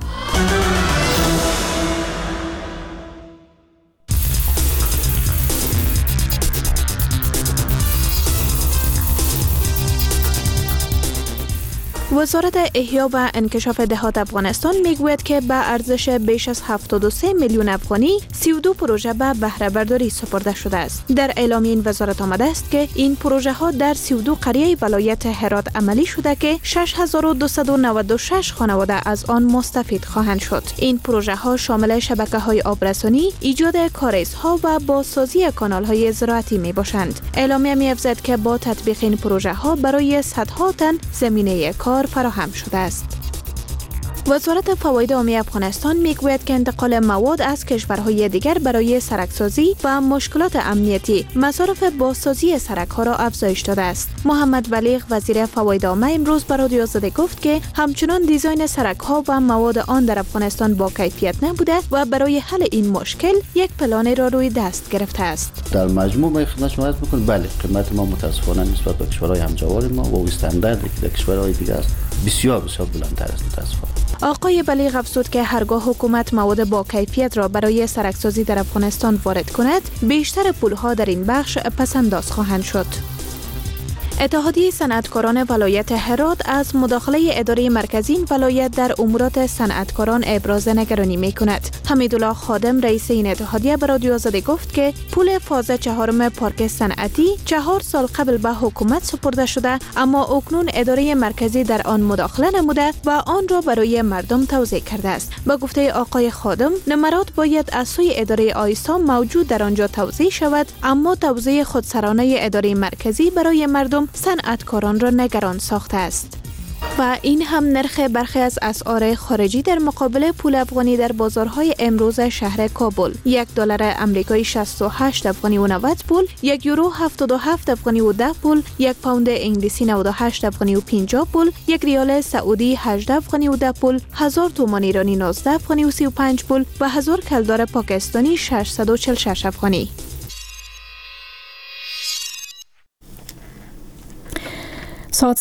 وزارت احیا و انکشاف دهات افغانستان میگوید که به ارزش بیش از 73 میلیون افغانی 32 پروژه به بهره برداری سپرده شده است. در اعلامیه این وزارت آمده است که این پروژه ها در 32 قریه ولایت هرات عملی شده که 6296 خانواده از آن مستفید خواهند شد. این پروژه ها شامل شبکه های آبرسانی، ایجاد کاریزها و بازسازی کانال های زراعتی می باشند. اعلامیه می افزاید که با تطبیق این پروژه ها برای صدها تن زمینه کار فراهم شده است. وزارت فواید عمومی افغانستان میگوید که انتقال مواد از کشورهای دیگر برای سرکسازی و مشکلات امنیتی مصارف بازسازی سرک‌ها را افزایش داده است. محمد بلیغ وزیر فواید عامه امروز به رادیو آزادی گفت که همچنان دیزاین سرک‌ها و مواد آن در افغانستان با کیفیت نبوده و برای حل این مشکل یک پلان را روی دست گرفته است. در مجموع ما خدمت شما عرض می‌کنم بله قیمت ما متأسفانه نسبت به کشورهای همجوار ما و استانداردی که در کشورهای دیگر است بسیار بلندتر است متأسفانه. آقای بلیغ افزود که هرگاه حکومت مواد با کیفیت را برای سرکسازی در افغانستان وارد کند، بیشتر پولها در این بخش پسنداز خواهند شد. اتحادیه صنعتکاران ولایت هرات از مداخله اداره مرکزی این ولایت در امورات صنعتکاران ابراز نگرانی می‌کند. حمیدالله خادم رئیس این اتحادیه به رادیو آزادی گفت که پول فاز 4 پارک صنعتی 4 سال قبل به حکومت سپرده شده، اما اکنون اداره مرکزی در آن مداخله نموده و آن را برای مردم توزیع کرده است. با گفته آقای خادم، نمرات باید از سوی اداره آیسا موجود در آنجا توزیع شود، اما توزیع خودسرانه اداره مرکزی برای مردم صنعتکاران را نگران ساخته است. و این هم نرخ برخی از اسعار خارجی در مقابل پول افغانی در بازارهای امروز شهر کابل: $1 آمریکایی 68 افغانی و 90 پول، $1 77 افغانی و 10 پول، 1 پوند انگلیسی 98 افغانی و 50 پول، 1 ریال سعودی 18 افغانی و 10 پول، 1000 تومان ایرانی 19 افغانی و 35 پول و 1000 کلدار پاکستانی 646 افغانی. ساعت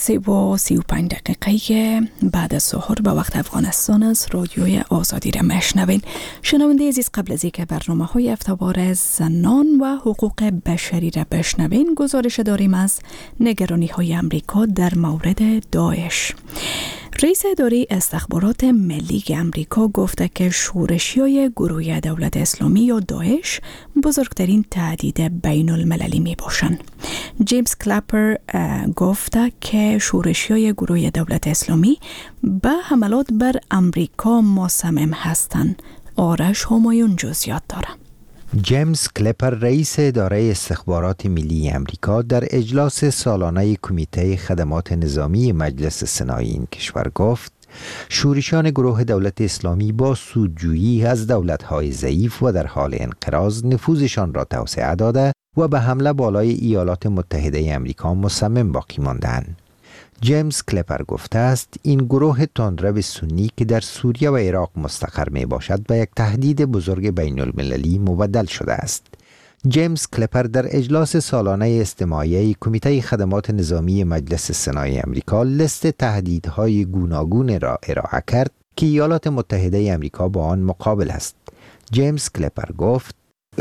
3:35 بعد از ظهر به وقت افغانستان از رادیوی آزادی را میشنوین. شنونده عزیز، قبل از اینکه برنامه‌های افتوار زنان و حقوق بشری را بشنوین، گزارش داریم از نگرانی‌های امریکا در مورد داعش. رئیس اداره استخبارات ملی امریکا گفته که شورشیای گروه دولت اسلامی یا داعش بزرگترین تهدید بین المللی می باشند. جیمز کلپر گفته که شورشیای گروه دولت اسلامی به حملات بر امریکا مصمم هستند. آرش همایون جزئیات داره. جیمز کلپر رئیس اداره استخبارات ملی امریکا در اجلاس سالانه کمیته خدمات نظامی مجلس سنایی این کشور گفت شورشیان گروه دولت اسلامی با سودجویی از دولت‌های ضعیف و در حال انقراض نفوذشان را توسعه داده و به حمله بالای ایالات متحده امریکا مصمم باقی ماندند. جیمز کلپر گفته است این گروه تندرو سنی که در سوریه و عراق مستقر می باشد به یک تهدید بزرگ بین المللی مبدل شده است. جیمز کلپر در اجلاس سالانه استماعیه کمیته خدمات نظامی مجلس سنایی امریکا لیست تهدیدهای گوناگون را ارائه کرد که ایالات متحده امریکا با آن مقابل است. جیمز کلپر گفت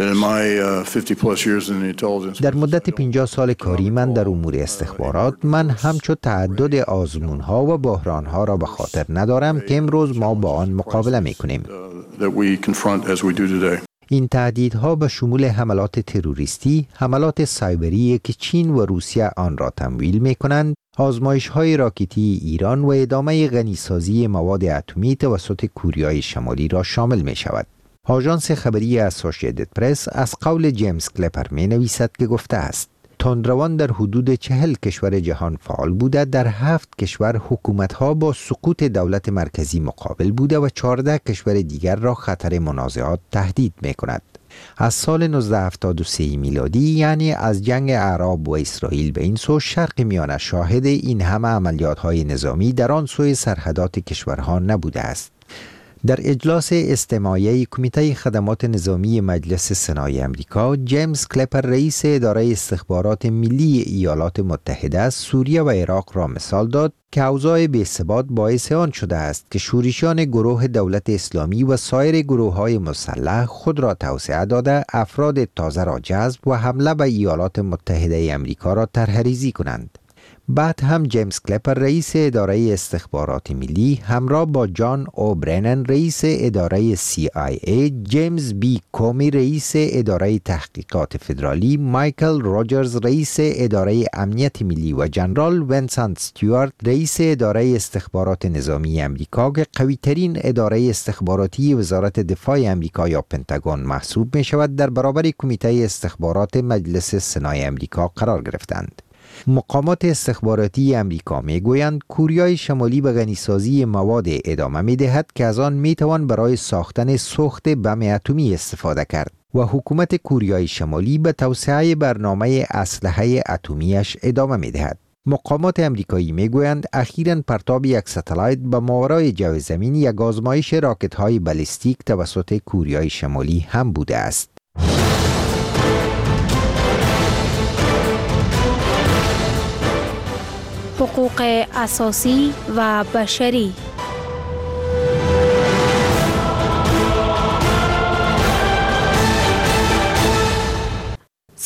در مدت 50 سال کاری من در امور استخبارات، من همچو تعدد آزمون‌ها و بحران‌ها را به خاطر ندارم که امروز ما با آن مقابله می‌کنیم. این تهدیدها به شمول حملات تروریستی، حملات سایبری که چین و روسیه آن را تمویل می‌کنند، آزمایش‌های راکتی ایران و ادامه غنیسازی مواد اتمی توسط کره شمالی را شامل می‌شود. آژانس خبری اسوسییتد پرس از قول جیمز کلپر می نویسد که گفته است تندروان در حدود 40 کشور جهان فعال بوده، در 7 کشور حکومت‌ها با سقوط دولت مرکزی مقابل بوده و 14 کشور دیگر را خطر منازعات تهدید می کند. از سال 1973 میلادی، یعنی از جنگ اعراب و اسرائیل به این سو، شرق میانه شاهد این همه عملیات‌های نظامی در آن سوی سرحدات کشورها نبوده است. در اجلاس استماعیه کمیته خدمات نظامی مجلس سنایی امریکا، جیمز کلپر رئیس اداره استخبارات ملی ایالات متحده سوریه و عراق را مثال داد که اوضاع بی‌ثبات باعث آن شده است که شورشیان گروه دولت اسلامی و سایر گروه‌های مسلح خود را توسعه داده افراد تازه را جذب و حمله به ایالات متحده امریکا را طرح‌ریزی کنند. بعد هم جیمز کلپر رئیس اداره استخبارات ملی همراه با جان اوبرنن رئیس اداره CIA، جیمز بی کومی رئیس اداره تحقیقات فدرالی، مایکل روجرز رئیس اداره امنیت ملی و جنرال وینسنت استیوارت رئیس اداره استخبارات نظامی امریکا که قوی‌ترین اداره استخباراتی وزارت دفاع امریکا یا پنتاگون محسوب می شود، در برابر کمیته استخبارات مجلس سنای امریکا قرار گرفتند. مقامات استخباراتی امریکا میگویند کره شمالی به غنیسازی مواد ادامه میدهد که از آن میتوان برای ساختن سوخت بم اتمی استفاده کرد و حکومت کره شمالی به توسعه برنامه اسلحه اتمیش ادامه میدهد. مقامات امریکایی میگویند اخیراً پرتاب یک ستلایت به ماورای جو زمین یک آزمایش راکت‌های بالستیک توسط کره شمالی هم بوده است. حقوق اساسی و بشری.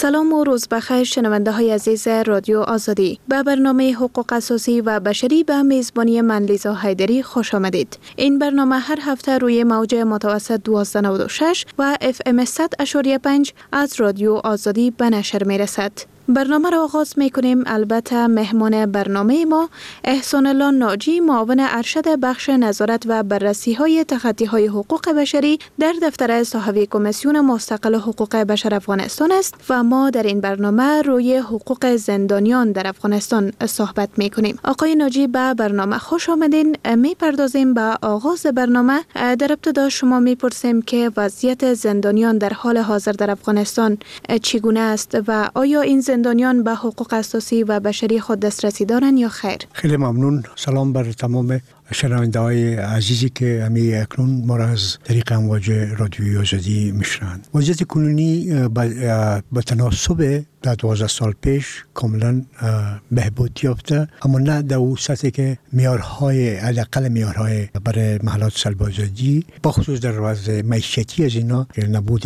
سلام و روز بخیر شنونده های عزیز رادیو آزادی. به برنامه حقوق اساسی و بشری به میزبانی من لیزا حیدری خوش آمدید. این برنامه هر هفته روی موج متوسط 1296 و FM 100.5 از رادیو آزادی به نشر می رسد. برنامه را آغاز می کنیم. البته مهمان برنامه ما احسان الله ناجی، معاون ارشد بخش نظارت و بررسی های تخطی های حقوق بشری در دفتر صاحب کمیسیون مستقل حقوق بشر افغانستان است و ما در این برنامه روی حقوق زندانیان در افغانستان صحبت می کنیم. آقای ناجی به برنامه خوش آمدین. می پردازیم به آغاز برنامه. در ابتدا شما می پرسیم که وضعیت زندانیان در حال حاضر در افغانستان چگونه است و آیا این زندانیان به حقوق اساسی و بشری خود دسترسی دارند یا خیر؟ خیلی ممنون. سلام بر تمام شنونده های عزیزی که همی اکنون ما را از طریق امواج رادیوی آزادی میشنوند. وضعیت کنونی به تناسب در 12 سال پیش کاملا بهبود یافته، اما نه در اون سطحی که معیارهای حداقل معیارهای برای محلات سلب آزادی بخصوص در وضع معیشتی از اینا که نبود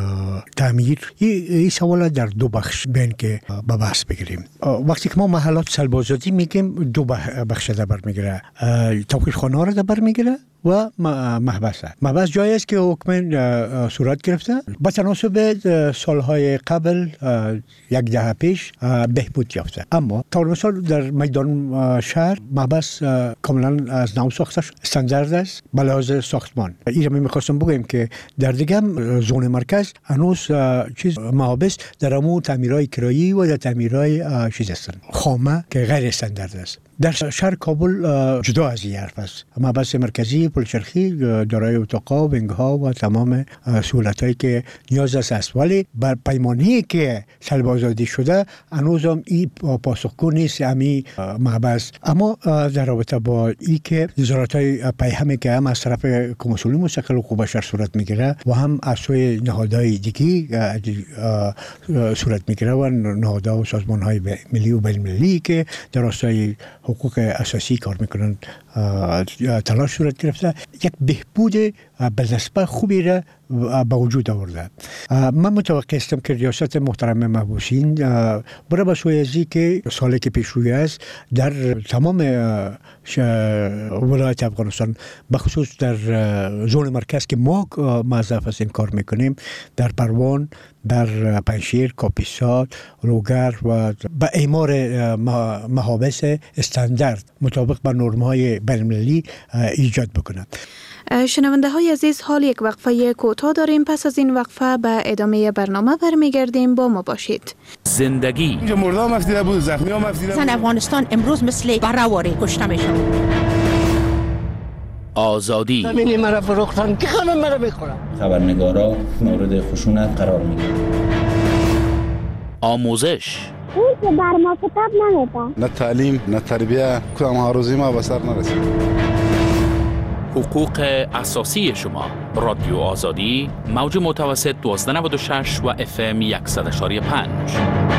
تعمیر. این سوال در دو بخش بین که به بحث بگیریم. وقتی که ما محلات سلب آزادی میگیم دو بخش در بر میگیره، توقیفخانه ها را در بر میگیره و محبسه. محبس جایی است که حکم صورت گرفته با تناسب سالهای قبل یک دهه پیش بهبود یافته، اما طور مثال در میدان شهر محبس کاملا از نو ساخته شد، استاندارد است به لحاظ ساختمان. این رو میخواستم بگم که در دیگه زون مرکز هنوز محابس در امو تعمیرهای کرایی و در تعمیرهای چیز هستند خامه که غیر استاندارد است. در شهر کابل جدا از این حرف است. محبس مرکزی پلچرخی دارای اتاقا و بنگها و تمام سهولتایی که نیاز است، ولی بر پیمانی که سلب آزادی شده هنوز هم این پاسخگو نیست امی محبس. اما در رابطه با این که نظارت‌های پیهمی که هم از طرف کمیسیون مستقل حقوق بشر صورت میگیره و هم از سوی نهادهای دیگی صورت میگیره و نهادها و سازمان‌های ملی و بین‌المللی که در راستای حقوق اساسی کار میکنن تلاش صورت گرفته، یک بهبود به نسبت خوبی را به وجود آورده. من متوقع هستم که ریاست محترم محبوسین برای به سوی ازی که سالی که پیش روی است در تمام ولایت افغانستان بخصوص در زون مرکز که ما موظف هستیم کار میکنیم، در پروان، در پنشیر، کاپیسا، روگر و به اعمار محابس استاندارد مطابق با نرم‌های بین‌المللی ایجاد بکنند. شنونده های عزیز، حال یک وقفه کوتاه داریم. پس از این وقفه به ادامه برنامه برمیگردیم. با ما باشید. زندگی اینجا مرده هم افدیده بود، زخمی هم افدیده بود. زن افغانستان امروز مثل برهواری کشته میشن. آزادی زمینی مرا فروختن که خانم مرا بخورم. خبرنگارا مورد خشونت قرار میگیرن. آموزش اون که بر ما کتاب نمیده. نه تعلیم نه تربیه، کدام هاروزی ما به سر نرسید. حقوق اساسی شما. رادیو آزادی، موج متوسط 1296 و FM 100.5.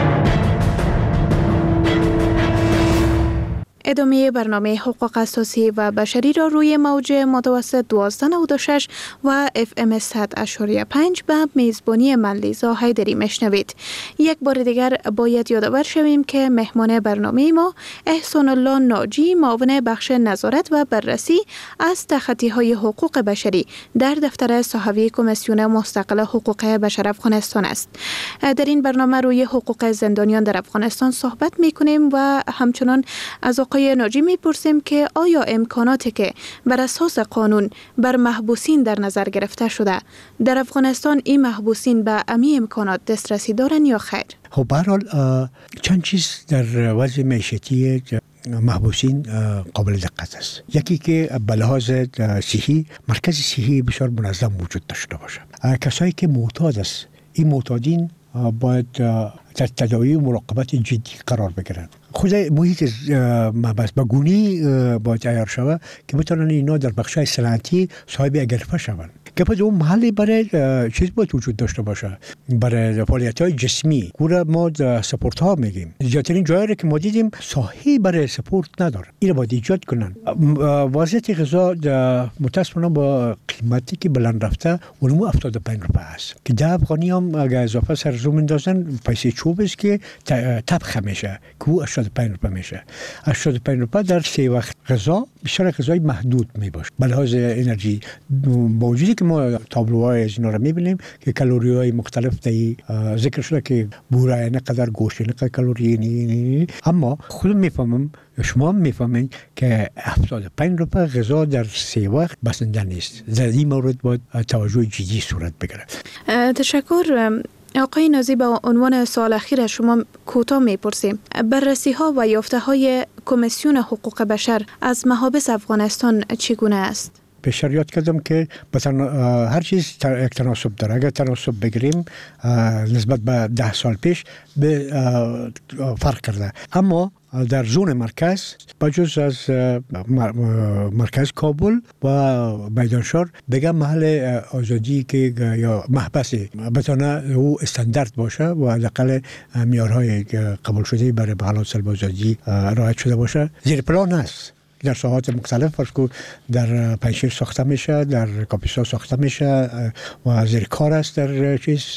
ادامه برنامه حقوق اساسی و بشری را روی موج متوسط 1296 و FM 100.5 به میزبانی من لیزا حیدری میشنوید. یک بار دیگر باید یادآور شویم که مهمان برنامه ما احسان الله ناجی، معاون بخش نظارت و بررسی از تخطی های حقوق بشری در دفتر صاحب کمیسیون مستقل حقوق بشر افغانستان است. در این برنامه روی حقوق زندانیان در افغانستان صحبت میکنیم و همچنان از آقای ناجی میپرسیم که آیا امکاناتی که بر اساس قانون بر محبوسین در نظر گرفته شده در افغانستان، این محبوسین به امی امکانات دسترسی دارن یا خیر؟ خب به هر حال چند چیز در وضع معیشتی محبوسین قابل دقت است. یکی که به لحاظ صحی مرکز صحی بسیار منظم وجود داشته باشد. کسایی که معتاد است، این معتادین باید در تداوی و مراقبت جدی قرار بگیرند. خود محیط محبس بگونی باید عیار شود که بتونن اینا در بخشای صنعتی صاحب اگرفه شوند. که پس اون محلی برای چیز باید وجود داشته باشه، برای فعالیت‌های جسمی. گوره ما سپورت ها میگیم، زیادترین جایی که ما دیدیم ساحه برای سپورت نداره، اینو باید ایجاد کنن. وضعیت غذا متاسفانه با قیمتی که بلند رفته اونمو 75 روپیه است که ده افغانی هم اگه اضافه سرزو میندازن پیسه چوب است که طبخ میشه که 85 روپیه میشه. 85 روپیه در 3 وقت غذا بیشتر غذای محدود میباشه. به لحاظ انرژی با وجودی که ما تابلوهای از اینا رو میبینیم که کالری های مختلف ذکر شده که بوره نقدر گوشت نقدر کالری، اما خودم میفهمم شما میفهمین که 75 روپیه غذا در 3 وقت بسنده نیست. در این مورد باید توجه جدی صورت بگیره. تشکر. آقای نازی، با عنوان سوال اخیر شما کوتاه میپرسیم بررسی ها و یافته های کمیسیون حقوق بشر از محابس افغانستان چگونه است؟ پیشتر یاد کردم که هر چیز یک تناسب داره. اگر تناسب بگیریم نسبت به 10 سال پیش به فرق کرده، اما در زون مرکز بجز از مرکز کابل و میدانشهر بگم محل آزادی که یا محبسی بتونه او استاندارد باشه و حداقل معیارهای قبول شده برای حالات سلب آزادی رعایت شده باشه. زیر پلان است در ساحات مختلف، فرض کن در پنجشیر ساخته میشه، در کاپیسا ساخته میشه و زیر کار است در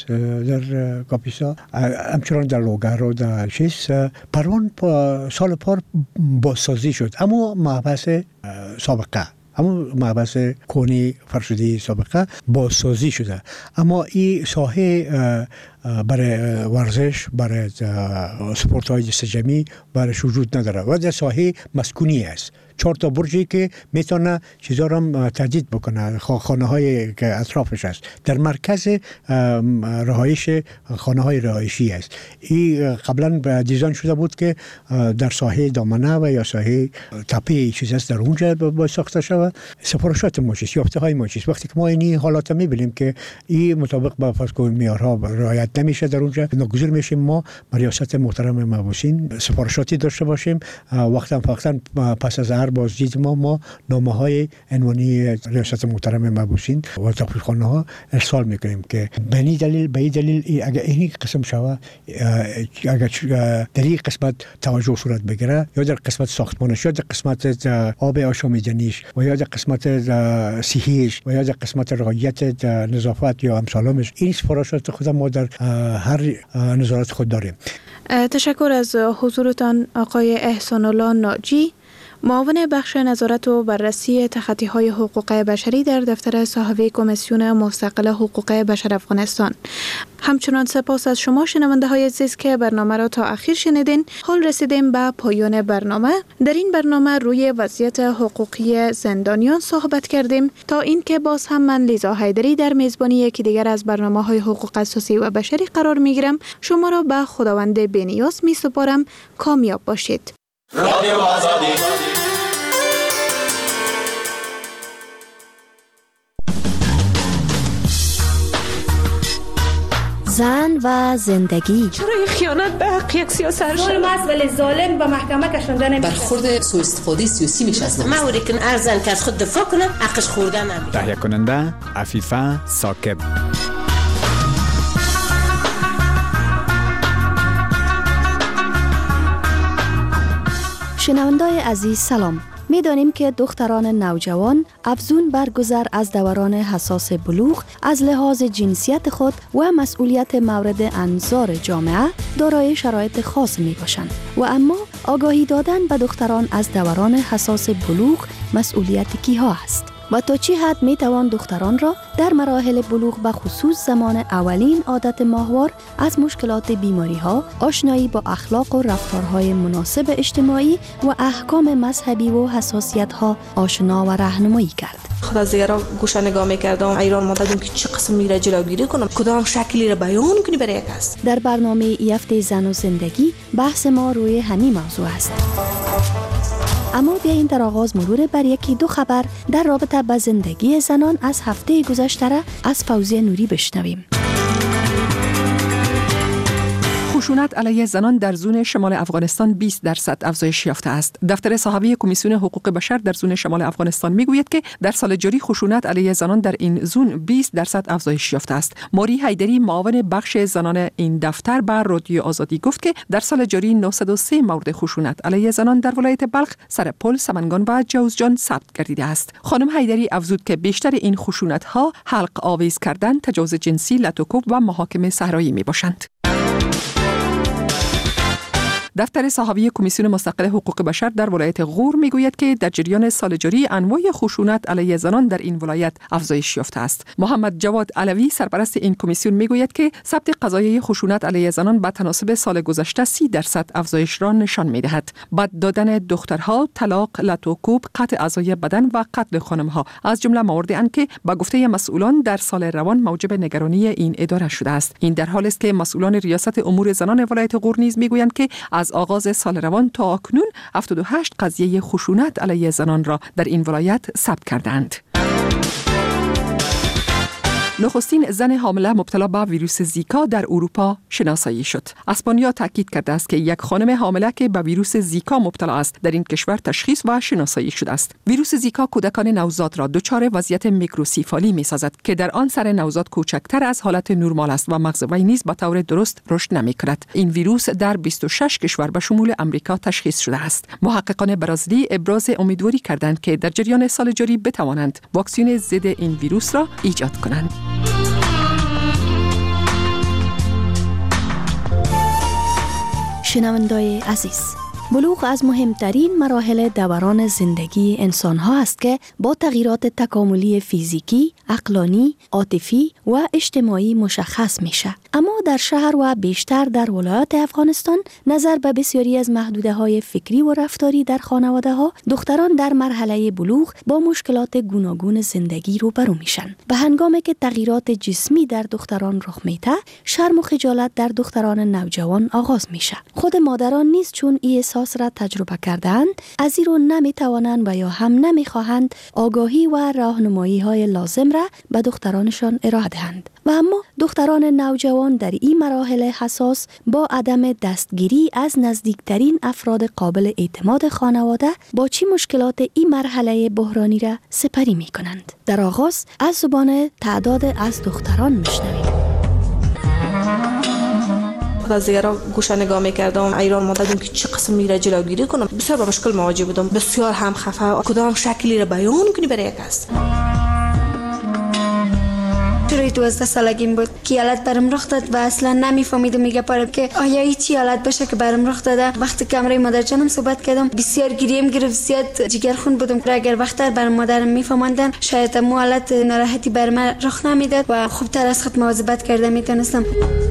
در کاپیسا، همچنان در لوگر و در پروان سال پار بازسازی شد، اما محبس سابقه، اما محبس کونی فرشدی سابقه بازسازی شده، اما این ساحه برای ورزش، برای سپورت های جست جمعی برایش وجود نداره و در ساحه مسکونی است. 4 تا برجی که میتونه چیزا رو تهدید بکنه، خانه های که اطرافش است. در مرکز رهایش خانه های رهایشی است. این قبلا دیزاین شده بود که در ساحه دامنه و یا ساحه تپه چیز است در اونجا باید ساخته شود. سفارشات ما چیست، یافته های ما چیست. وقتی که ما این حالات میبینیم که این مطابق با فرض کن معیارها رعایت نمیشه در اونجا، ناگزیر میشیم ما ریاست محترم مبعوثین سفارشاتی داشته باشیم. وقتا پس از بازدید ما نامه های عنوانی ریاست محترم مبعوثین و تحقیقخانه ها ارسال میکنیم که به این دلیل اگر این قسم شود، اگر در این قسمت توجه صورت بگیره، یا در قسمت ساختمانش، یا در قسمت آب آشامیدنیش، و یا در قسمت صحیش، و یا در قسمت رعایت نظافت یا امثالش، این سفارشات خود ما در هر نظارت خود داریم. تشکر از حضورتان آقای احسان الله ناجی، معاون بخش نظارت و بررسی تخطی‌های حقوق بشری در دفتر صاحب کمیسیون مستقل حقوق بشر افغانستان. همچنان سپاس از شما شنونده های عزیز که برنامه را تا اخیر شنیدین. حال رسیدیم به پایان برنامه. در این برنامه روی وضعیت حقوقی زندانیان صحبت کردیم تا اینکه باز هم من لیزا حیدری در میزبانی یکی دیگر از برنامه‌های حقوق اساسی و بشری قرار میگیرم. شما را به خداوند بی‌نیاز میسپارم. کامیاب باشید. رادیو آزادی. زن و زندگی. چرا این خیانت به حق یک سیاست ظلم است ولی ظالم به محکمه کشانده نمیشه. برخورد سوء استفاده سیاسی میشه از ما وری کن ارزن که از خود دفاع کنه حقش خوردن نمیشه. تهیه کننده عفیفه ثاقب. شنوندای عزیز سلام. می دانیم که دختران نوجوان افزون بر گذر از دوران حساس بلوغ از لحاظ جنسیت خود و مسئولیت مورد انظار جامعه دارای شرایط خاص می باشند و اما آگاهی دادن به دختران از دوران حساس بلوغ مسئولیت کیها است و تا چه حد می توان دختران را در مراحل بلوغ به خصوص زمان اولین عادت ماهوار از مشکلات بیماری ها، آشنایی با اخلاق و رفتارهای مناسب اجتماعی و احکام مذهبی و حساسیت ها آشنا و راهنمایی کرد. خود از دیگران گوشه نگاه میکردم، ایران مددم که چه قسم میره جلوگیری کنم، کدام شکلی را بیان کنی برای یک است. در برنامه یفت زن و زندگی بحث ما روی همین موضوع است. اما بیاییم در آغاز مرور بر یکی دو خبر در رابطه با زندگی زنان از هفته گذشته از فوزیه نوری بشنویم. خشونت علیه زنان در زون شمال افغانستان 20% افزایش یافته است. دفتر صحافی کمیسیون حقوق بشر در زون شمال افغانستان میگوید که در سال جاری خشونت علیه زنان در این زون 20% افزایش یافته است. ماری حیدری معاون بخش زنان این دفتر به رادیو آزادی گفت که در سال جاری 903 مورد خشونت علیه زنان در ولایت بلخ، سرپل، سمنگان و جوزجان ثبت گردیده است. خانم حیدری افزود که بیشتر این خشونت‌ها حلق آویز کردن، تجاوز جنسی، لطوکوب و محاکمه صحرایی میباشند. دفتر صحافی کمیسیون مستقل حقوق بشر در ولایت غور میگوید که در جریان سال جاری انواع خشونت علیه زنان در این ولایت افزایش یافته است. محمد جواد علوی سرپرست این کمیسیون میگوید که ثبت قضایای خشونت علیه زنان به تناسب سال گذشته 30% افزایش را نشان میدهد. بد دادن دخترها، طلاق، لطوکوب، قطع اعضای بدن و قتل خانمها از جمله مواردی اند که به گفته مسئولان در سال روان موجب نگرانی این اداره شده است. این در حالی است که مسئولان ریاست امور زنان ولایت غور نیز میگویند که از آغاز سال روان تا اکنون 78 قضیه خشونت علیه زنان را در این ولایت ثبت کردند. نخستین زن حامله مبتلا به ویروس زیکا در اروپا شناسایی شد. اسپانیا تاکید کرده است که یک خانم حامله که به ویروس زیکا مبتلا است در این کشور تشخیص و شناسایی شده است. ویروس زیکا کودکان نوزاد را دچار وضعیت میکروسیفالی می‌سازد که در آن سر نوزاد کوچکتر از حالت نرمال است و مغز وی نیز به طور درست رشد نمی‌کند. این ویروس در 26 کشور به شمول امریکا تشخیص شده است. محققان برزیلی ابراز امیدواری کردند که در جریان سال جاری بتوانند واکسن ضد این ویروس را ایجاد کنند. شنوندای عزیز، بلوغ از مهمترین مراحل دوران زندگی انسان ها است که با تغییرات تکاملی فیزیکی، عقلانی، عاطفی و اجتماعی مشخص میشه. اما در شهر و بیشتر در ولایات افغانستان نظر به بسیاری از محدوده‌های فکری و رفتاری در خانواده‌ها، دختران در مرحله بلوغ با مشکلات گوناگون زندگی روبرو میشن. به هنگامی که تغییرات جسمی در دختران رخ میده، شرم و خجالت در دختران نوجوان آغاز میشه. خود مادران نیز چون این احساس را تجربه کردند، از این رو نمیتوانند و یا هم نمیخواهند آگاهی و راهنمایی‌های لازم را به دخترانشان ارائه دهند. و اما دختران نوجوان در این مراحل حساس با عدم دستگیری از نزدیکترین افراد قابل اعتماد خانواده با چی مشکلات این مرحله بحرانی را سپری می کنند. در آغاز از زبان تعداد از دختران میشنویم. از دیگران گوشه نگاه میکردم، ایران ماده که چه قسم میره جلوگیری کنم. بسیار با مشکل مواجه بودم، بسیار هم خفه. کدام شکلی را بیان کنی برای یک است. شروع 12 سالگیم بود که حالت برم رخ داد و اصلا نمیفهمیدم میگه پاره که آیا هیچی حالت باشه که برم رخ داده. وقتی که امروی مادر جانم صحبت کردم بسیار گریم گرفت، زیاد جگرخون بودم. اگر وقتر برم مادرم میفهموندن شاید مو حالت ناراحتی بر من رخ نمیداد و خوبتر از خود مواظبت کرده میتونستم.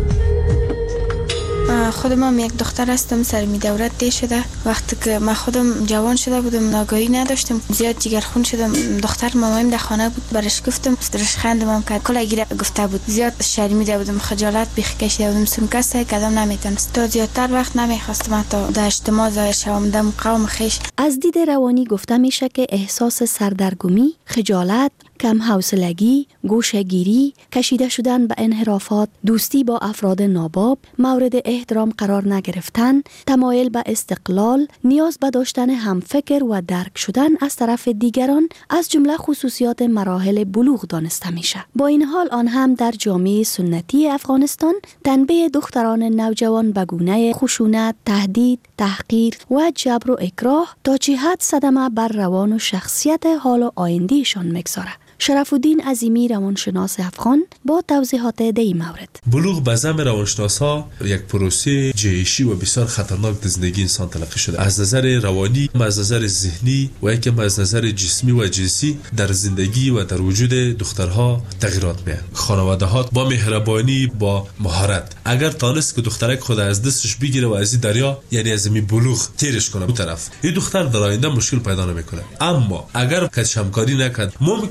خودم یک دختر هستم، سرمی دورت دی شده. وقتی که من خودم جوان شده بودم ناگاهی نداشتم، زیاد جگرخون شدم. دختر مامایم در خانه بود، برش گفتم، درش خندم کرد، کلا گیره گفته بود. زیاد شرمیده بودم، خجالت بیخ کشیده بودم، سمکسته کدام نمیتونست. تا زیادتر وقت نمیخواستم تا در اجتماع ظاهر شوم دم قوم خیش. از دید روانی گفته میشه که احساس سردرگمی، خجالت، کم حوصلگی، گوشه‌گیری، کشیده شدن به انحرافات، دوستی با افراد ناباب، مورد احترام قرار نگرفتن، تمایل به استقلال، نیاز به داشتن همفکر و درک شدن از طرف دیگران از جمله خصوصیات مراحل بلوغ دانسته میشه. با این حال آن هم در جامعه سنتی افغانستان تنبیه دختران نوجوان به گونه خشونت، تهدید، تحقیر و جبر و اکراه تا چه حد صدمه بر روان و شخصیت حال و آیندهشان میگذاره. شرف الدین عظیمی روانشناس افغان با توضیحات دی مورد. بلوغ به زعم روانشناسا یک پروسه جهشی و بسیار خطرناک در زندگی انسان تلقی شده. از نظر روانی، از نظر ذهنی و یکم از نظر جسمی و جنسی در زندگی و در وجود دخترها تغییرات میاد. خانواده ها با مهربانی، با مهارت اگر تانست که دخترک خود از دستش بگیره و از این دریا، یعنی از این بلوغ تیرش کنه اون طرف، این دختر در آینده مشکل پیدا نمیکنه. اما اگر کس همکاری نکرد، ممکن در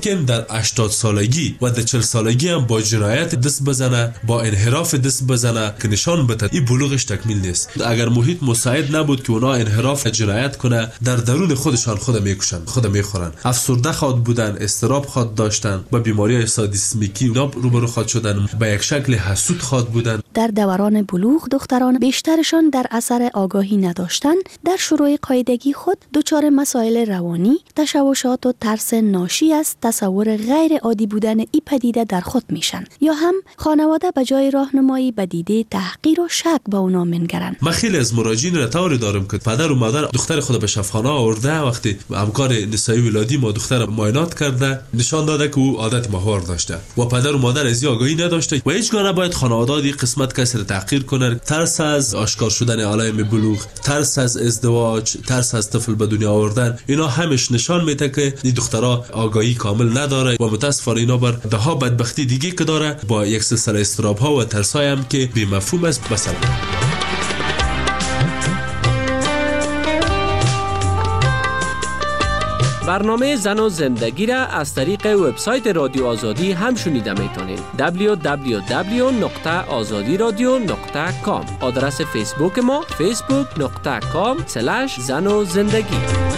در 80 سالگی و در 40 سالگی هم با جنایت دست بزنه، با انحراف دست بزنه که نشان بده این بلوغش تکمیل نیست. اگر محیط مساعد نبود که اونا انحراف جنایت کنه، در درون خودشان خود میکشن، خود میخورن، افسرده خود بودن، اضطراب خود داشتن، با بیماری سادیسمیکی اونا روبرو خود شدن، با یک شکل حسود خود بودن. در دوران بلوغ دختران بیشترشان در اثر آگاهی نداشتن در شروع قاعدگی خود دچار مسائل روانی، تشوشات و ترس ناشی از تصور غیر عادی بودن این پدیده در خود میشن، یا هم خانواده به جای راهنمایی به دیده تحقیر و شک به اونا منگرن. من خیلی از مراجعین را طوری دارم که پدر و مادر دختر خود به شفاخانه آورده، وقتی همکار نسایی ولادی ما دختر معاینات کرده نشان داده که او عادت ماهوار داشته و پدر و مادر از این آگاهی نداشته و هیچگاه نباید خانواده این قسمت کسی را تحقیر کنه. ترس از آشکار شدن علائم بلوغ، ترس از ازدواج، ترس از طفل به دنیا آوردن، اینا همش نشان میده که این دخترها آگاهی کامل نداره و متاسفانه اینا بر دهها بدبختی دیگه که داره با یک سلسله اضطراب ها و ترسای هم که بی مفهوم است بسر. برنامه زن و زندگی را از طریق وبسایت رادیو آزادی هم شنیده میتونید. www.azadiradio.com. آدرس فیسبوک ما facebook.com/zanozindagi.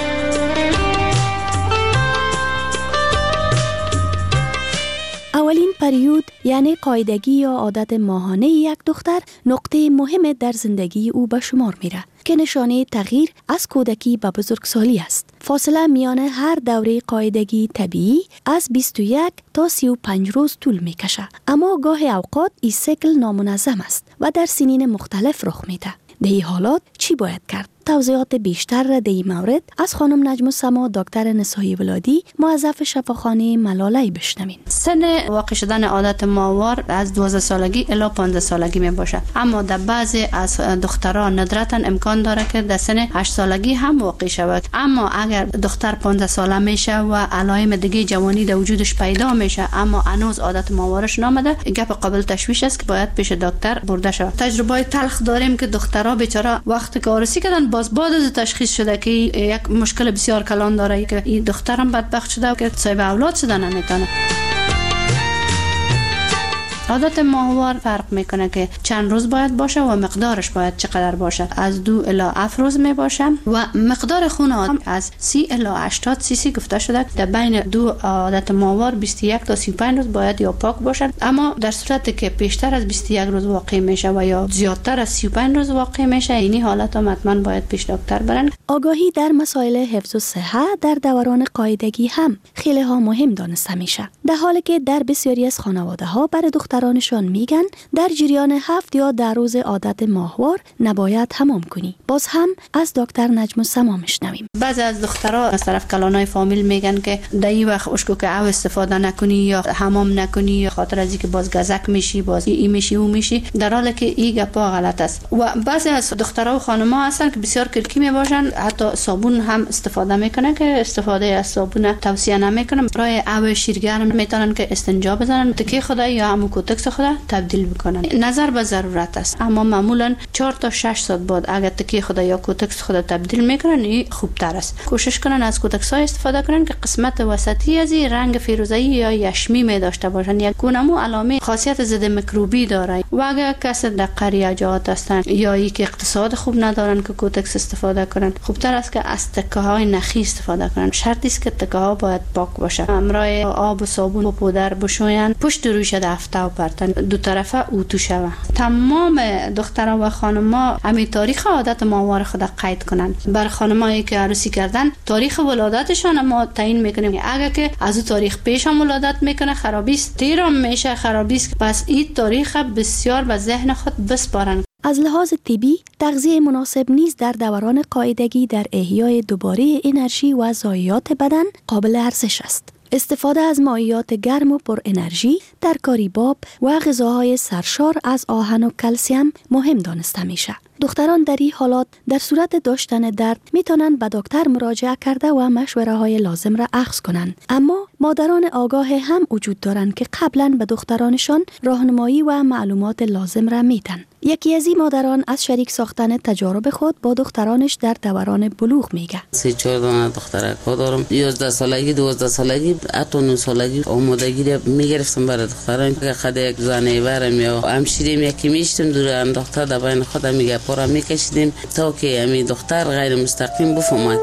اولین پریود یعنی قاعدگی یا عادت ماهانه یک دختر نقطه مهم در زندگی او به شمار میره که نشانه تغییر از کودکی به بزرگسالی است. فاصله میان هر دوره قاعدگی طبیعی از 21 تا 35 روز طول میکشه، اما گاهی اوقات این سیکل نامنظم است و در سنین مختلف رخ میده. در این حالات چی باید کرد؟ توضیحات بیشتر را در این مورد از خانم نجم السما دکتر نسایی ولادی موظف شفاخانه ملاله بشنویم. سن واقع شدن عادت ماهوار از 12 سالگی الی 15 سالگی می باشه، اما در بعضی از دختران ندرتا امکان داره که در سن 8 سالگی هم واقع شود. اما اگر دختر 15 ساله میشه و علائم دیگه جوانی در وجودش پیدا میشه اما هنوز عادت ماهوارش نامده، گپ قابل تشویش است که باید پیش دکتر برده شود. تجربه تلخ داریم که دخترها بیچاره وقتی که عروسی کردن باز بعد از تشخیص شده که یک مشکل بسیار کلان داره که این دخترم بدبخت شده که صاحب اولاد شدن نمیتونه. عادت ماهوار فرق میکنه که چند روز باید باشه و مقدارش باید چقدر باشه. از 2 الی 7 روز می باشه و مقدار خون آدم از 30 الی 80 سی سی گفته شده. در بین دو عادت ماهوار 21 تا 35 روز باید یا پاک باشه، اما در صورتی که بیشتر از 21 روز واقع میشه و یا زیادتر از 35 روز واقع میشه، اینی حالت هم حتما باید پیش دکتر برن. آگاهی در مسائل حفظ الصحه در دوران قاعدگی هم خیلی ها مهم دانسته میشه، در حالی که در بسیاری از خانواده ها برای دخترانشان میگن در جریان 7 یا 10 روز عادت ماهوار نباید حمام کنی. باز هم از دکتر نجم السما میشنویم. بعضی از دخترها از طرف کلانای فامیل میگن که در این وقت اشکو که او استفاده نکنی یا حمام نکنی یا خاطر از اینکه باز گزک میشی، باز این میشی اون میشی، در حالی که این گپا غلط است. و بعضی از دخترها و خانم‌ها هستن که بسیار کلکی میباشن، حتی صابون هم استفاده میکنن که استفاده از صابون توصیه نمیکنم. برای او شیرگرم میتونن که استنجا بزنن، تکی خدا یا همون کوتکس خدا تبدیل بکنن. نظر به ضرورت است، اما معمولا 4 تا 6 ساعت بعد اگر تکی خدا یا کوتکس خدا تبدیل میکنن این خوبتر است. کوشش کنن از کوتکس های استفاده کنن که قسمت وسطی از این رنگ فیروزه‌ای یا یشمی می داشته باشن، یک گونه‌مو علامه خاصیت ضد میکروبی داره. و اگر کس در قریه جهات هستن یا ای که اقتصاد خوب ندارن که کوتکس استفاده کنن، خوبتر است که از تکه های نخی استفاده کنن. شرطی است که تکه ها باید پاک باشه، همراه آب و صابون و پودر بشوین، پشت رویش دفته و پرتن دو طرفه اتو شوه. تمام دختران و خانم‌ها همین تاریخ عادت ماهوار خود قید کنن. بر خانمایی که عروسی کردن تاریخ ولادتشان ما تعیین میکنیم. اگر که از اون تاریخ پیش هم ولادت میکنه خرابی است، دیرم میشه خرابی است، پس این تاریخ بسیار به ذهن خود بسپارن. از لحاظ طبی تغذیه مناسب نیز در دوران قاعدگی در احیای دوباره انرژی و ضایعات بدن قابل ارزش است. استفاده از مایعات گرم و پر انرژی، ترکاری باب و غذاهای سرشار از آهن و کلسیم مهم دانسته میشه. دختران در این حالات در صورت داشتن درد میتونن به دکتر مراجعه کرده و مشوره های لازم را اخذ کنن، اما مادران آگاه هم وجود دارند که قبلا به دخترانشان راهنمایی و معلومات لازم را میدن. یکی از این مادران از شریک ساختن تجارب خود با دخترانش در دوران بلوغ میگه. 3-4 دخترک دارم. 11 سالگی، 12 سالگی، حتی 9 سالگی آمادگی میگرفتم برای دختران که خود یک زنه برم یا همشیریم یکی میشتم دور انداخته در بین خودم میگه پارا میکشیدیم تا که امی دختر غیر مستقیم بفهمد.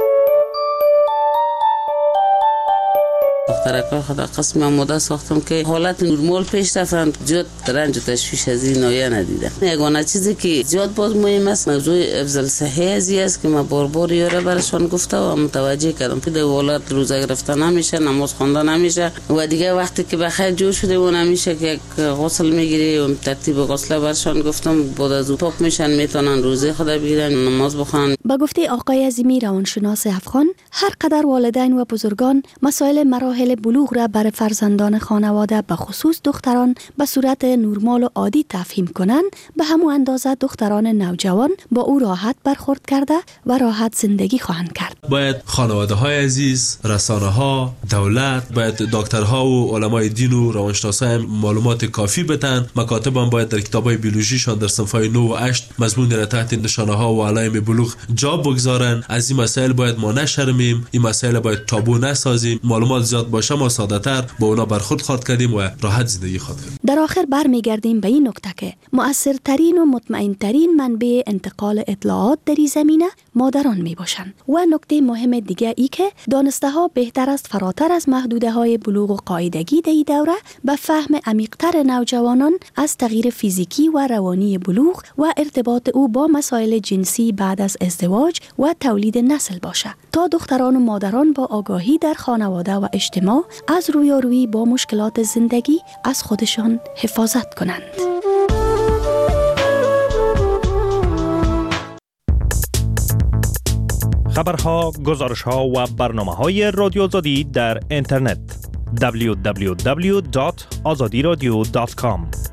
دخترک خدا قسم آماده ساختم که حالت نرمال پیش رفتن، زیاد رنج و تشویش از این نایه ندیدم. یگانه چیزی که زیاد باز مهم است موضوع افضل صحی ازی است که من بار یاره برشان گفته و متوجه کردم که در حالت روزه گرفتن نمیشه، نماز خواندن نمیشه و دیگه وقتی که بخیر جور شده و نمیشه که غسل میگیری و ترتیب غسل برشان گفتم بعد از پاک میشن میتونن روزه خدا بگیرن، نماز بخوان. با گفته آقای عظیمی روانشناس افغان، هر قدر والدین و بزرگان مسائل مراحل بلوغ را برای فرزندان خانواده به خصوص دختران به صورت نرمال و عادی تفهیم کنند، به همون اندازه دختران نوجوان با او راحت برخورد کرده و راحت زندگی خواهند کرد. باید خانواده های عزیز، رسانه ها، دولت، باید دکترها و علمای دین و روانشناسا معلومات کافی بدن. مکاتب هم باید در کتابای بیولوژیشان در صفحه 9 و 8 مضمون را تحت نشانه ها و علائم بلوغ جا بگذارن. از این مسائل باید ما نشرمیم، این مسائل باید تابو نسازیم. معلومات زیاد باشه ما ساده‌تر با اونا برخورد خواهد کردیم و راحت زندگی خواهد کردیم. در آخر برمیگردیم به این نکته که مؤثرترین و مطمئنترین منبع انتقال اطلاعات در این زمینه مادران می باشند. و نکته مهم دیگه ای که دانسته ها بهتر است فراتر از محدوده های بلوغ و قاعدگی در این دوره به فهم عمیق‌تر نوجوانان از تغییر فیزیکی و روانی بلوغ و ارتباط او با مسائل جنسی بعد از ازدواج و تولید نسل باشه تا دختران و مادران با آگاهی در خانواده و اجتماع از رویارویی با مشکلات زندگی از خودشان حفاظت کنند. خبرها، گزارشها و برنامه‌های رادیو آزادی در اینترنت www.azadiradio.com